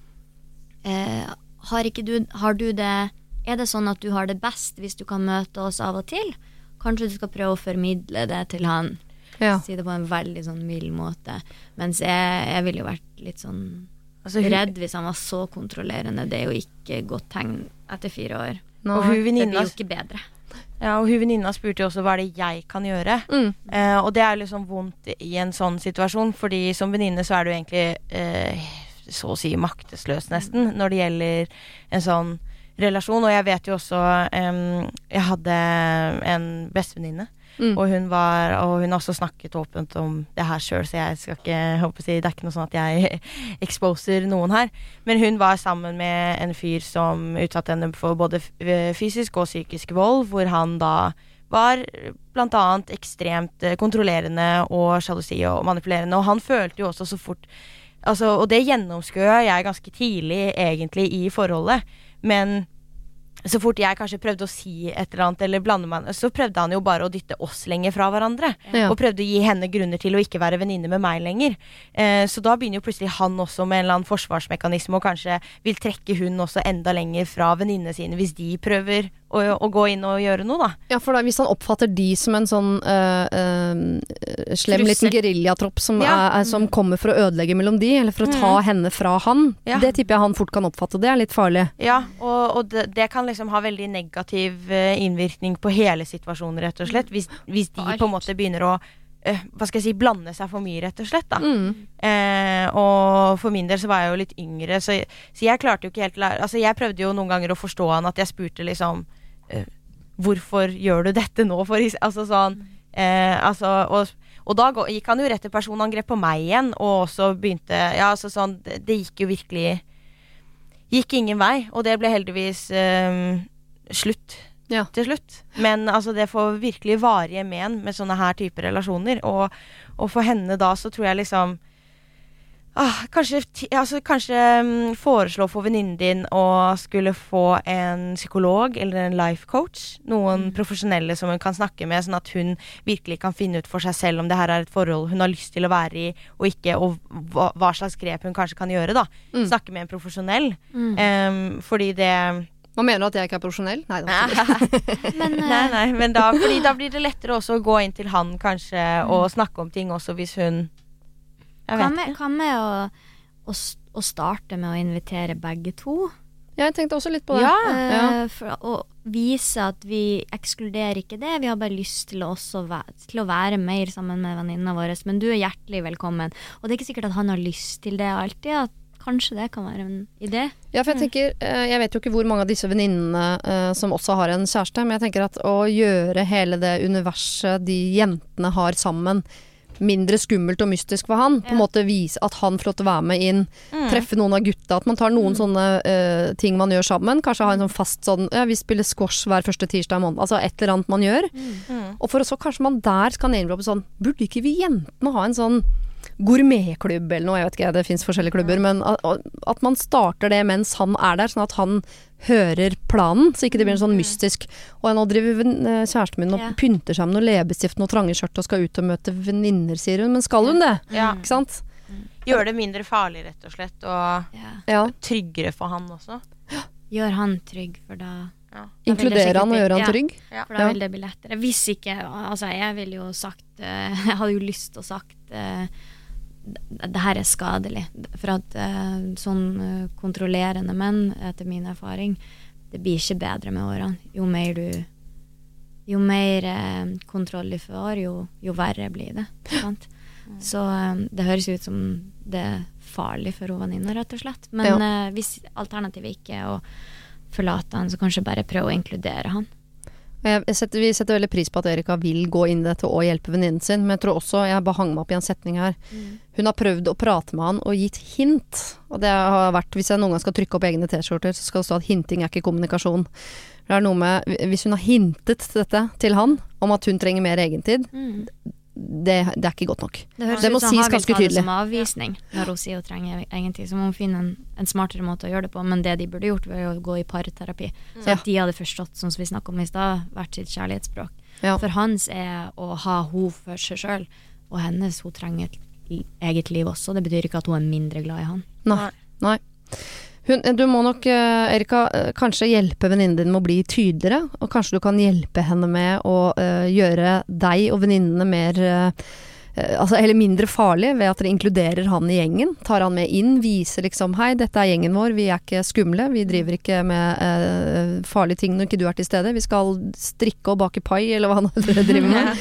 eh, har, ikke du, har du det Er det sånn at du har det best hvis du kan møte oss av og til? Kanskje du skal prøve å formidle det til han. Ja. Si det på en veldig sånn mild måte. Mens jeg, jeg ville jo vært litt sånn Altså, hun- redd hvis han var så kontrollerende. Det er jo ikke godt tegn etter fire år. Nei. Og hun Det blir venninna jo ikke bedre. ja, og hun venninna spurte jo også hva er det jeg kan gjøre. Mm. Eh, og det er liksom vondt i en sånn situasjon, fordi som venninne så er du egentlig eh, så å si maktesløs nesten når det gjelder en sånn relasjon, og jeg vet jo også um, jeg hadde en bestevenninne, mm. og hun var og hun har også snakket åpent om det her selv, så jeg skal ikke håpe å si, det er ikke noe sånn at jeg exposer noen her, men hun var sammen med en fyr som utsatte henne for både fysisk og psykisk vold, hvor han da var blant annet ekstremt kontrollerende og sjalusi og manipulerende, og han følte jo også så fort, altså, og det gjennomskøet jeg ganske tidlig egentlig i forholdet, men så fort jeg kanskje prøvde å si et eller annet eller blande meg, så prøvde han jo bare å dytte oss lenger fra hverandre, ja. Og prøvde å gi henne grunner til å ikke være venninne med meg lenger. Eh, så da begynner jo plutselig han også med en eller annen forsvarsmekanisme, og kanskje vil trekke hun også enda lenger fra venninnene sine hvis de prøver å, å gå inn og gjøre noe, da. Ja, for da, hvis han oppfatter de som en sånn øh, øh, slem Trussel. Liten guerillatropp som, ja. er, er, som kommer for å ødelegge mellom de, eller for å ta mm. henne fra han, ja. Det tipper jeg han fort kan oppfatte, det er litt farlig. Ja, og, og det, det kan liksom ha veldig negativ innvirkning på hele situasjonen, rett og slett, hvis, hvis de på en måte begynner å uh, hva skal jeg si, blande seg for mye, rett og slett, da. Mm. Eh, og for min del så var jeg jo litt yngre, så, så jeg klarte jo ikke helt altså jeg prøvde jo noen ganger å forstå han, at jeg spurte liksom uh, hvorfor gjør du dette nå? For, altså sånn, eh, altså, og, og da gikk han jo rett til personangrep på meg igjen, og så begynte, ja, altså sånn, det, det gikk jo virkelig gikk ingen vei, og det ble heldigvis um, slutt ja. Til slutt. Men altså, det får virkelig varige men med sånne her typer relasjoner, og, og for henne da så tror jeg liksom ah, kanskje, altså, kanskje um, foreslå for venninnen din å skulle få en psykolog eller en life coach, noen mm. profesjonelle som hun kan snakke med, sånn at hun virkelig kan finne ut for seg selv om det her er et forhold hun har lyst til å være i, og ikke, og hva, hva slags grep hun kanskje kan gjøre da. Mm. Snakke med en profesjonell. Mm. Um, fordi det Hva mener du at jeg ikke er profesjonell? Nei, men, uh... nei, nei, men da, fordi da blir det lettere også å gå inn til han kanskje, mm. og snakke om ting også hvis hun Hva med, hva med å, å, å starte med å invitere begge to? Ja, jeg tenkte også litt på det. Ja, uh, ja. For å vise at vi ekskluderer ikke det. Vi har bare lyst til å, også være, til å være mer sammen med venninnene våre. Men du er hjertelig velkommen. Og det er ikke sikkert at han har lyst til det alltid. At kanskje det kan være en idé. Ja, for jeg tenker, jeg vet jo ikke hvor mange av disse venninnene uh, som også har en kjæreste, men jeg tenker at å gjøre hele det universet de jentene har sammen mindre skummelt og mystisk for han, ja. På en måte vise at han får lov til å være med inn, mm. treffe noen av gutta, at man tar noen mm. sånne uh, ting man gjør sammen, kanskje ha en sånn fast sånn, ja, vi spiller squash hver første tirsdag i måneden, altså et eller annet man gjør, mm. og for så kanskje man der kan innrømme på sånn, burde ikke vi jentene ha en sånn gourmetklubb eller noe, jeg vet ikke, det finnes forskjellige klubber, men at, at man starter det mens han er der, sånn at han hører planen, så ikke det blir en sånn mystisk, og nå driver kjæresten min og ja. Pynter seg med noe leppestift, noe trange skjørt og skal ut og møte venninner, sier hun, men skal hun det? Ja. Ikke sant? Gjør det mindre farlig, rett og slett, og ja. Tryggere for han også. Gjør han trygg, for da ja. Inkluderer han og gjør han ja. Trygg? Ja, for da vil det bli lettere. Hvis ikke, altså jeg ville jo sagt, uh, jeg hadde jo lyst til å sagt uh, det her er skadelig, for at uh, sånn uh, kontrollerende menn, etter min erfaring, det blir ikke bedre med årene. Jo mer du jo mer uh, kontroll du får, jo, jo verre blir det, sant? Mm. Så um, det høres ut som det er farlig for venninner, rett og slett. Men ja. uh, hvis alternativet ikke er å forlate han, så kanskje bare prøve å inkludere han. Jeg setter, vi setter veldig pris på at Erika vil gå inn i det til å hjelpe venninnen sin, men jeg tror også, jeg bare hang meg opp i en setning her, mm. hun har prøvd å prate med han og gitt hint, og det har vært, hvis jeg noen gang skal trykke opp egne t-skjorter, så skal det stå at hinting er ikke kommunikasjon. Det er noe med, hvis hun har hintet dette til han, om at hun trenger mer egentid, mm. det, det er ikke godt nok. Det, det må sies ganske tydelig. Det som avvisning, når hun sier hun trenger egentlig, så må hun finne en, en smartere måte å gjøre det på, men det de burde gjort var å gå i parterapi, så ja. At de hadde forstått, som vi snakket om i sted, hvert sitt kjærlighetsspråk. Ja. For hans er å ha hun for seg selv, og hennes, hun trenger et eget liv også. Det betyr ikke at hun er mindre glad i han. Nei, nei. Hun, du må nok, Erika, kanskje hjelpe venninnen din med å bli tydeligere, og kanskje du kan hjelpe henne med å uh, gjøre deg og venninnene mer, uh, altså, eller mindre farlig, ved at dere inkluderer han i gjengen, tar han med inn, viser liksom, hei, dette er gjengen vår, vi er ikke skumle, vi driver ikke med uh, farlige ting når ikke du er til stede, vi skal strikke og bake pai, eller hva han driver med.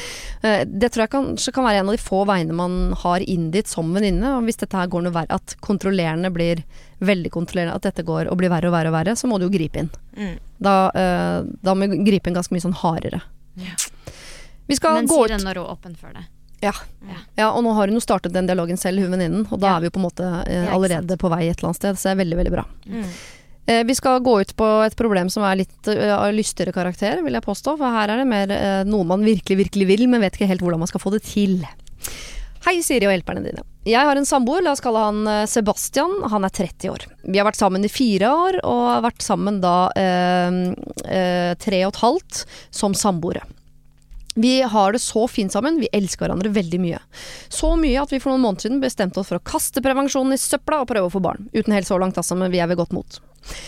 Det tror jeg kanskje kan være en av de få veiene man har inn dit som venninne, og hvis dette her går noe verre, at kontrollerende blir veldig kontrollerende, at dette går og blir verre og verre og verre, så må du jo gripe inn. Mm. Da, uh, da må du gripe inn ganske mye sånn hardere. Ja. Vi skal Men gå sier det ut... når hun er åpen for det. Ja. Ja. ja, og nå har hun jo startet den dialogen selv, hun venninnen, og da Ja. er vi jo på en måte uh, Ja, ikke allerede sant. på vei et eller annet sted, så det er veldig, veldig bra. Mm. Eh, vi skal gå ut på et problem som er litt uh, av lystigere karakter, vil jeg påstå, for her er det mer uh, noe man virkelig, virkelig vil, men vet ikke helt hvordan man skal få det til. Hei Siri og hjelperne dine. Jeg har en samboer, la oss kalle han uh, Sebastian, han er tretti år. Vi har vært sammen i fire år, og har vært sammen da uh, uh, tre og et halvt som samboere. Vi har det så fint sammen, vi elsker hverandre veldig mye. Så mye at vi for noen måneder siden bestemte oss for å kaste prevensjonen i søpla og prøve å få barn. Uten helt så langt altså, men vi er ved godt mot.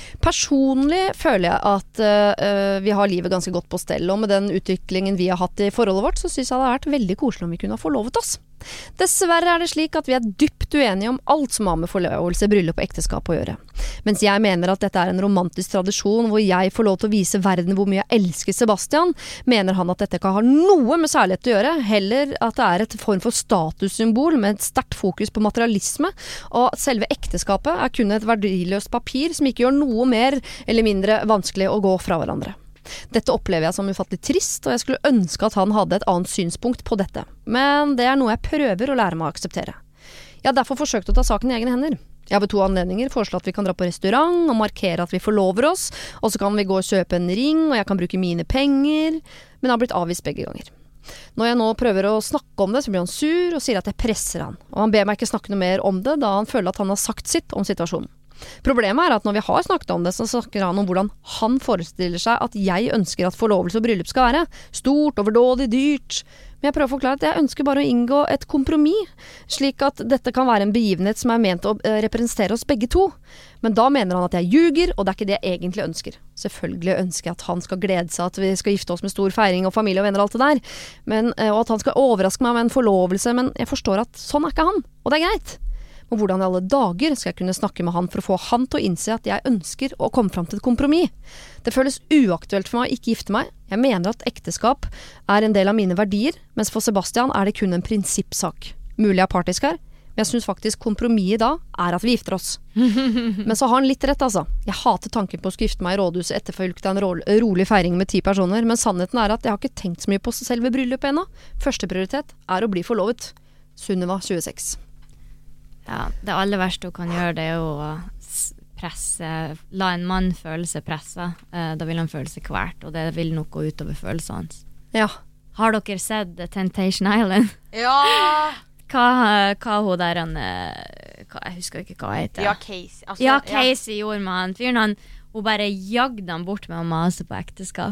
Personlig føler jeg at uh, vi har livet ganske godt på stell, og med den utviklingen vi har hatt i forholdet vårt, så synes jeg det har vært veldig koselig om vi kunne ha forlovet oss. Dessverre er det slik at vi er dypt uenige om alt som har med forlovelse, bryllup og ekteskap å gjøre. Mens jeg mener at dette er en romantisk tradisjon hvor jeg får lov til å vise verden hvor mye jeg elsker Sebastian, mener han at dette ikke har noe med særlighet å gjøre, heller at det er et form for statussymbol med et sterkt fokus på materialisme, og at selve ekteskapet er kun et verdiløst papir som ikke gjør noe mer eller mindre vanskelig å gå fra hverandre. Dette opplever jeg som ufattelig trist, og jeg skulle ønske at han hadde et annet synspunkt på dette. Men det er noe jeg prøver å lære meg å akseptere. Jeg har derfor forsøkt å ta saken i egne hender. Jeg har ved to anledninger foreslått at vi kan dra på restaurant og markere at vi forlover oss, og så kan vi gå og kjøpe en ring, og jeg kan bruke mine penger, men jeg har blitt avvist begge ganger. Når jeg nå prøver å snakke om det, så blir han sur og sier at jeg presser han, og han ber meg ikke snakke noe mer om det, da han føler at han har sagt sitt om situasjonen. Problemet er at når vi har snakket om det, så snakker han om hvordan han forestiller seg at jeg ønsker at forlovelse og bryllup skal være. Stort, overdådig, dyrt. Men jeg prøver å forklare at jeg ønsker bare å inngå et kompromiss, slik at dette kan være en begivenhet som er ment å representere oss begge to. Men da mener han at jeg ljuger, og det er ikke det jeg egentlig ønsker. Selvfølgelig ønsker jeg at han skal glede seg at vi skal gifte oss med stor feiring og familie og venner og alt det der, men, og at han skal overraske meg med en forlovelse, men jeg forstår at sånn er ikke han, og det er greit. Og hvordan i alle dager skal jeg kunne snakke med han for å få han til å innse at jeg ønsker å komme frem til et kompromiss? Det føles uaktuelt for meg å ikke gifte meg. Jeg mener at ekteskap er en del av mine verdier, mens for Sebastian er det kun en prinsippsak. Mulig jeg er partisk her, men jeg synes faktisk kompromisset da er at vi gifter oss. Men så har han litt rett, altså. Jeg hater tanken på å skulle gifte meg i rådhuset etterfølgt av en ro- rolig feiring med ti personer, men sannheten er at jeg har ikke tenkt så mye på selve bryllupet ennå. Første prioritet er å bli forlovet. Sunniva, tjueseks. Ja, det aller verste hun kan gjøre det er å presse, la en mann føle seg presset, eh, da vil han føle seg kvert, og det vil nok gå utover følelsene hans. Ja. Har dere sett Temptation Island? Ja! Hva, hva hun der han, eh, hva, jeg husker ikke hva jeg heter. Ja, Casey. Altså, Ja, Casey gjorde med han. Fyren han, hun bare jagde han bort med å mase på ekteskap.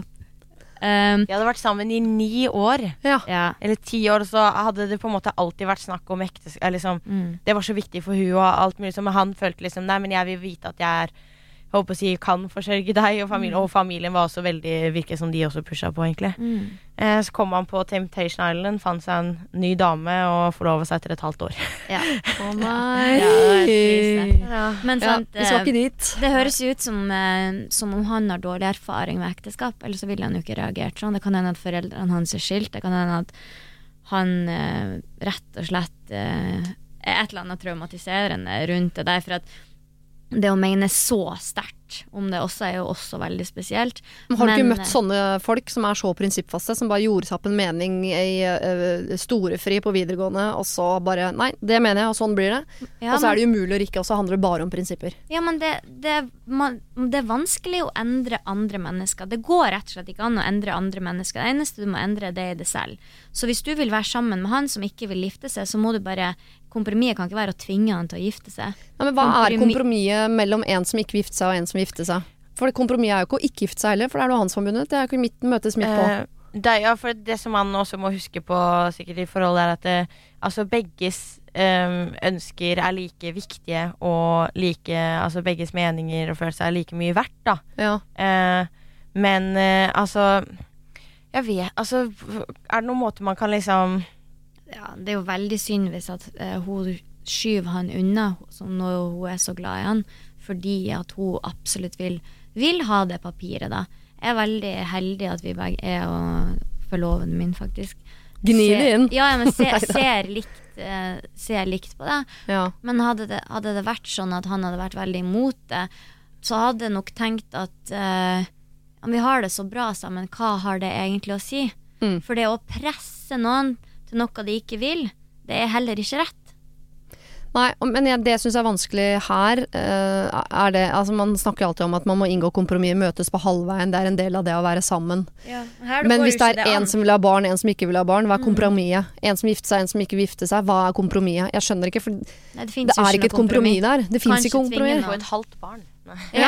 Um, Vi hadde vært sammen i ni år. Ja. ja. Eller ti år, så hadde det på en måte alltid vært snakk om ekteskap. Liksom, Mm. det var så viktig for hun og alt mulig. Men han følte liksom, nei, men jeg vil vite at jeg er, jeg håper å si, kan forsørge deg og familien. Og familien var også veldig, virket som de også pushet på, egentlig. Mm. Eh, så kom han på Temptation Island, fant seg en ny dame og forlovet seg etter et halvt år. Ja. Å nei. Ja, det var trist. Ja. Men Ja, sant, vi skal eh, ikke dit. det høres jo ut som, eh, som om han har dårlig erfaring med ekteskap, eller så ville han jo ikke reagert sånn. Det kan hende at foreldrene hans er skilt, det kan hende at han eh, rett og slett eh, er et eller annet traumatiserende rundt det der, for at det å mene så sterkt om det også er jo også veldig spesielt. Men har du ikke Men, møtt sånne folk som er så prinsippfaste, som bare gjorde seg opp en mening i uh, storefri på videregående, og så bare, nei, det mener jeg, og sånn blir det. Ja, og så er men- det umulig å rikke, og så handler det bare om prinsipper. Ja, men det, det, man, det er vanskelig å endre andre mennesker. Det går rett og slett ikke an å endre andre mennesker. Det eneste du må endre, det er det selv. Så hvis du vil være sammen med han som ikke vil gifte seg, så må du bare, kompromisset kan ikke være å tvinge han til å gifte seg. Ja, men hva er Kompromi- kompromisset mellom en som ikke vil gifte seg, og en som vil gifte seg? For det kompromisset er jo ikke å ikke gifte seg heller, for det er noe hans forbundet. Det er jo ikke mitt møtes midt på. Eh, det, ja, for det som man også må huske på sikkert i forhold er at det, altså begges eh, ønsker er like viktige, og like, altså begges meninger og følelser er like mye verdt, da. Ja. Eh, men eh, altså jeg vet, altså er det noen måte man kan liksom Ja, det er jo veldig synd hvis at eh, hun skyver han unna som når hun er så glad i han, fordi at hun absolutt vil, vil ha det papiret da. Jeg er veldig heldig at vi begge er og forloveden min faktisk Gni det inn. Ja, men ser, ser, likt, uh, ser likt på det. Ja. Men hadde det, hadde det vært sånn at han hadde vært veldig imot det, så hadde jeg nok tenkt at uh, om vi har det så bra sammen, hva har det egentlig å si? Mm. For det å presse noen til noe de ikke vil, det er heller ikke rett. Nei, men jeg, det jeg synes er vanskelig her, uh, er det, altså man snakker alltid om at man må inngå kompromiss, møtes på halvveien, det er en del av det å være sammen. Ja, men hvis det er en som vil ha barn, en som ikke vil ha barn, hva er kompromisset? Mm. En som gifter seg, en som ikke vil gifte seg, hva er kompromisset? Jeg skjønner ikke, for Nei, det, det er ikke et kompromiss der. Det finnes ikke kompromiss. Få et halvt barn. Nei. Ja.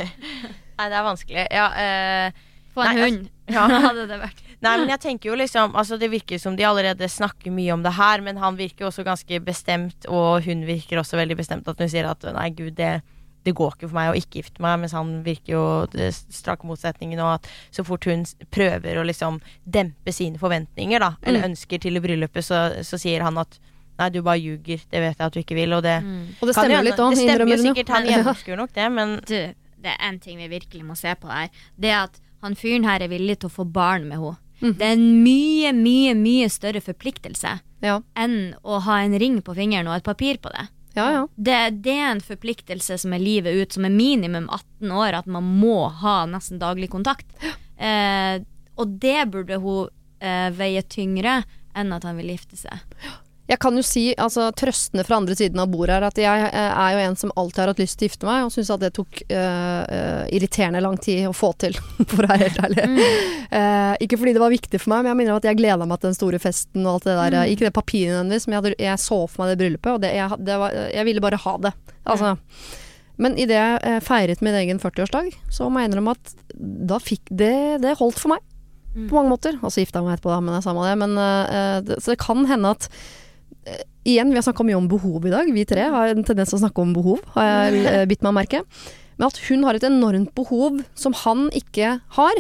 Nei, det er vanskelig. Ja, uh, Få en nei, hund. Ja. Hadde det vært. Nei, men jeg tenker jo liksom, altså det virker som de allerede snakker mye om det her, men han virker også ganske bestemt, og hun virker også veldig bestemt at hun sier at nei gud, det, det går ikke for meg å ikke gifte meg, mens han virker jo det strake motsetningen, og at så fort hun prøver å liksom dempe sine forventninger da, eller mm. ønsker til i bryllupet, så, så sier han at nei, du bare ljuger, det vet jeg at du ikke vil, og det, mm. og det stemmer jo litt også, det stemmer jo sikkert, han gjennomskuer nok det, men du, det er en ting vi virkelig må se på her, det er at han fyren her er villig til å få barn med henne. Mm. Det er en mye, mye, mye større forpliktelse ja. enn å ha en ring på fingeren og et papir på det. Ja, ja. Det, det er en forpliktelse som er livet ut, som er minimum atten år, at man må ha nesten daglig kontakt. Eh, og det burde hun eh, veie tyngre enn at han vil gifte seg. Jeg kan jo si, altså trøstende fra andre siden av bordet her, at jeg er jo en som alltid har hatt lyst til å gifte meg, og synes at det tok uh, uh, irriterende lang tid å få til, for å være helt ærlig. Mm. Uh, ikke fordi det var viktig for meg, men jeg minner at jeg gledet meg til den store festen og alt det der. Mm. Ikke det papiret nødvendigvis, men jeg, hadde, jeg så for meg det bryllupet, og det, jeg, det var, jeg ville bare ha det. Altså, men i det jeg feiret min egen førtiårsdag, så må jeg innrømme at da fikk det, det holdt for meg, mm. på mange måter. Og så gifta jeg meg etterpå da, men jeg sa meg det. Men, uh, det, så det kan hende at igjen, vi har snakket mye om behov i dag. Vi tre har en tendens til å snakke om behov, har jeg bitt meg merke. Men at hun har et enormt behov som han ikke har.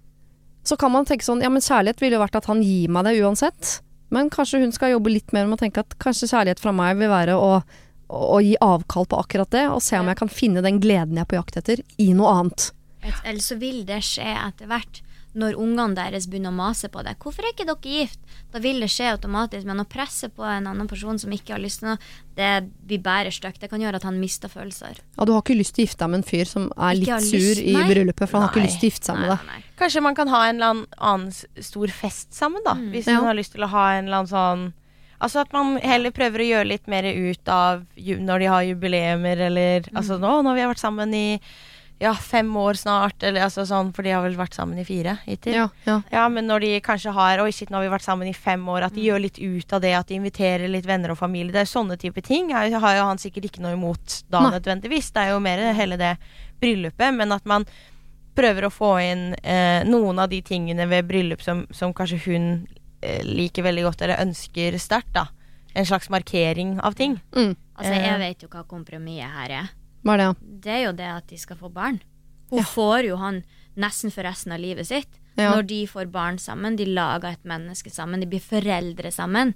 Så kan man tenke sånn, ja, men kjærlighet ville jo vært at han gir meg det uansett. Men kanskje hun skal jobbe litt mer med å tenke at kanskje kjærlighet fra meg vil være å, å, å gi avkall på akkurat det, og se om jeg kan finne den gleden jeg er på jakt etter i noe annet. Eller så vil det skje etter hvert. Når ungene deres begynner å mase på det. Hvorfor er ikke dere gift? Da vil det skje automatisk, men å presse på en annen person som ikke har lyst til noe, det blir bare støkt. Det kan gjøre at han mister følelser. Ja, du har ikke lyst til å gifte deg med en fyr som er litt sur i bryllupet, for han nei. har ikke lyst til å gifte seg med deg. Kanskje man kan ha en eller annen stor fest sammen da, mm. hvis man ja. har lyst til å ha en eller annen sånn, altså at man heller prøver å gjøre litt mer ut av når de har jubileumer, eller, mm. altså nå, når vi har vært sammen i ja, fem år snart, eller altså sånn, for de har vel vært sammen i fire hittil. Ja, ja. ja, men når de kanskje har, oi shit, nå har vi vært sammen i fem år, at de mm. gjør litt ut av det, at de inviterer litt venner og familie, det er sånne type ting, jeg har jo han sikkert ikke noe imot da Nei. nødvendigvis, det er jo mer hele det bryllupet, men at man prøver å få inn eh, noen av de tingene ved bryllup som, som kanskje hun eh, liker veldig godt, eller ønsker sterkt da, en slags markering av ting. Mm. Altså, jeg vet jo hva kompromisset her er. Hva er det? Det er jo det at de skal få barn. Hun ja. får jo han nesten for resten av livet sitt. Ja. Når de får barn sammen, de lager et menneske sammen, de blir foreldre sammen.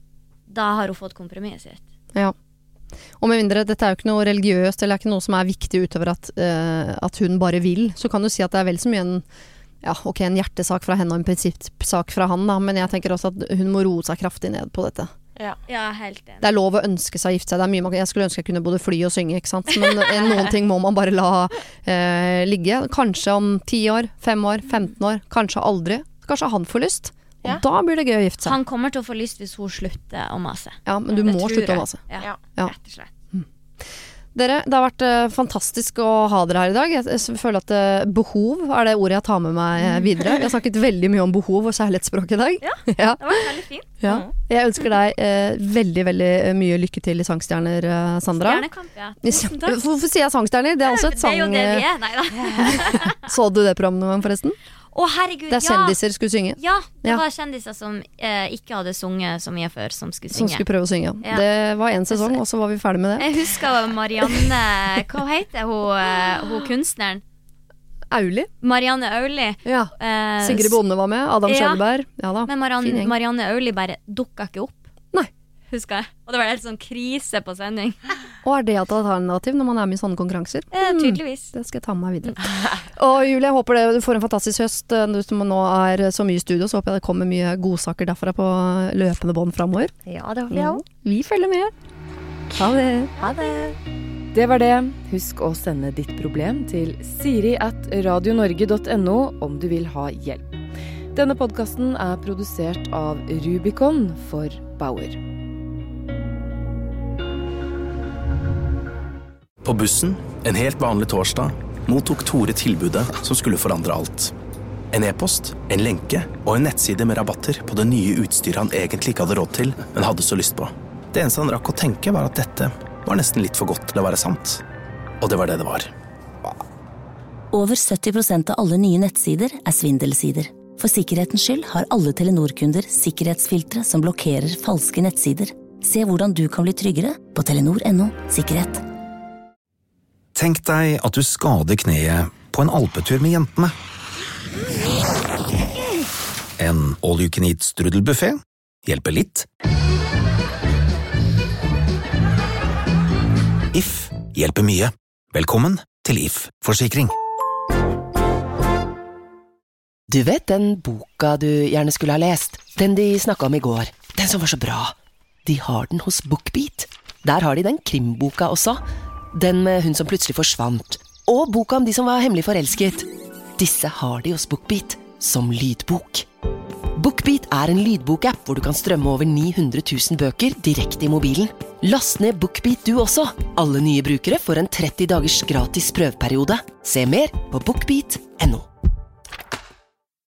Da har hun fått kompromisset sitt. Ja. Og med mindre, dette er jo ikke noe religiøst, eller ikke noe som er viktig utover at, uh, at hun bare vil, så kan du si at det er vel så mye en, ja, ok, en hjertesak fra henne og en prinsippsak fra han, da, men jeg tenker også at hun må roe seg kraftig ned på dette. Ja, ja, helt enig. Det er lov å ønske seg å gifte seg. Det er mye man, jeg skulle ønske jeg kunne både fly og synge, ikke sant? Men noen ting må man bare la eh, ligge. Kanskje om ti år, fem år, femten år, kanskje aldri. Kanskje han får lyst. Og ja. da blir det gøy å gifte seg. Han kommer til å få lyst hvis hun slutter å mase. Ja, men du det må slutte å mase. Ja, ja. rett og slett. Mm. Dere, det har vært uh, fantastisk å ha dere her i dag. Jeg, jeg føler at uh, behov er det ordet jeg tar med meg uh, videre. Vi har snakket veldig mye om behov og kjærlighetsspråk i dag. Ja, ja. Det var veldig fint. Ja. Jeg ønsker deg uh, veldig, veldig mye lykke til i Sangstjerner, uh, Sandra. Stjernekamp, ja. Tusen takk. Hvorfor sier jeg Sangstjerner? Det er også et sang... Det er jo det vi er, neida. Så du det programmet noen gang forresten? Å, herregud, det er kjendiser ja. skulle synge. Ja, det ja. var kjendiser som eh, ikke hadde sunget så mye før, som skulle synge. Som skulle prøve å synge. Ja. Det var en sesong, og så var vi ferdig med det. Jeg husker Marianne, hva heter hun, hun kunstneren? Auli. Marianne Auli. Ja. Eh, Sigrid Bonde var med, Adam ja. Schjølberg. Ja da, men Marianne, Marianne Auli bare dukket ikke opp. Nei. Husker jeg. Og det var helt sånn krise på sending. Og er det et alternativ når man er med i sånne konkurranser? Eh, tydeligvis. Mm, det skal jeg ta med meg videre. Og Julie, jeg håper det, du får en fantastisk høst. Du som nå er så mye i studio, så håper jeg det kommer mye godsaker derfra på løpende bånd fremover. Ja, det håper jeg også. Mm, vi følger med. Ha det. Ha det. Det var det. Husk å sende ditt problem til siri at radionorge punktum no om du vil ha hjelp. Denne podcasten er produsert av Rubicon for Bauer. På bussen, en helt vanlig torsdag, mottok Tore tilbudet som skulle forandre alt. En e-post, en lenke og en nettside med rabatter på det nye utstyret han egentlig ikke hadde råd til, men hadde så lyst på. Det eneste han rakk å tenke var at dette var nesten litt for godt til å være sant. Og det var det det var. Over sytti prosent av alle nye nettsider er svindelsider. For sikkerhetens skyld har alle Telenor-kunder sikkerhetsfiltre som blokkerer falske nettsider. Se hvordan du kan bli tryggere på telenor punktum no sikkerhet. Tenk deg at du skader kneet på en alpetur med jentene. En all-you-can-eat strudelbuffet hjelper litt. If hjelper mye. Velkommen til If Forsikring. Du vet den boka du gjerne skulle ha lest? Den de snakket om i går. Den som var så bra. De har den hos BookBeat. Der har de den krimboka også. Den med hun som plutselig forsvant. Og boka om de som var hemmelig forelsket. Disse har de hos BookBeat som lydbok. BookBeat er en lydbokapp hvor du kan strømme over ni hundre tusen bøker direkte i mobilen. Last ned BookBeat du også. Alle nye brukere får en tretti dagers gratis prøveperiode. Se mer på bookbeat punktum no.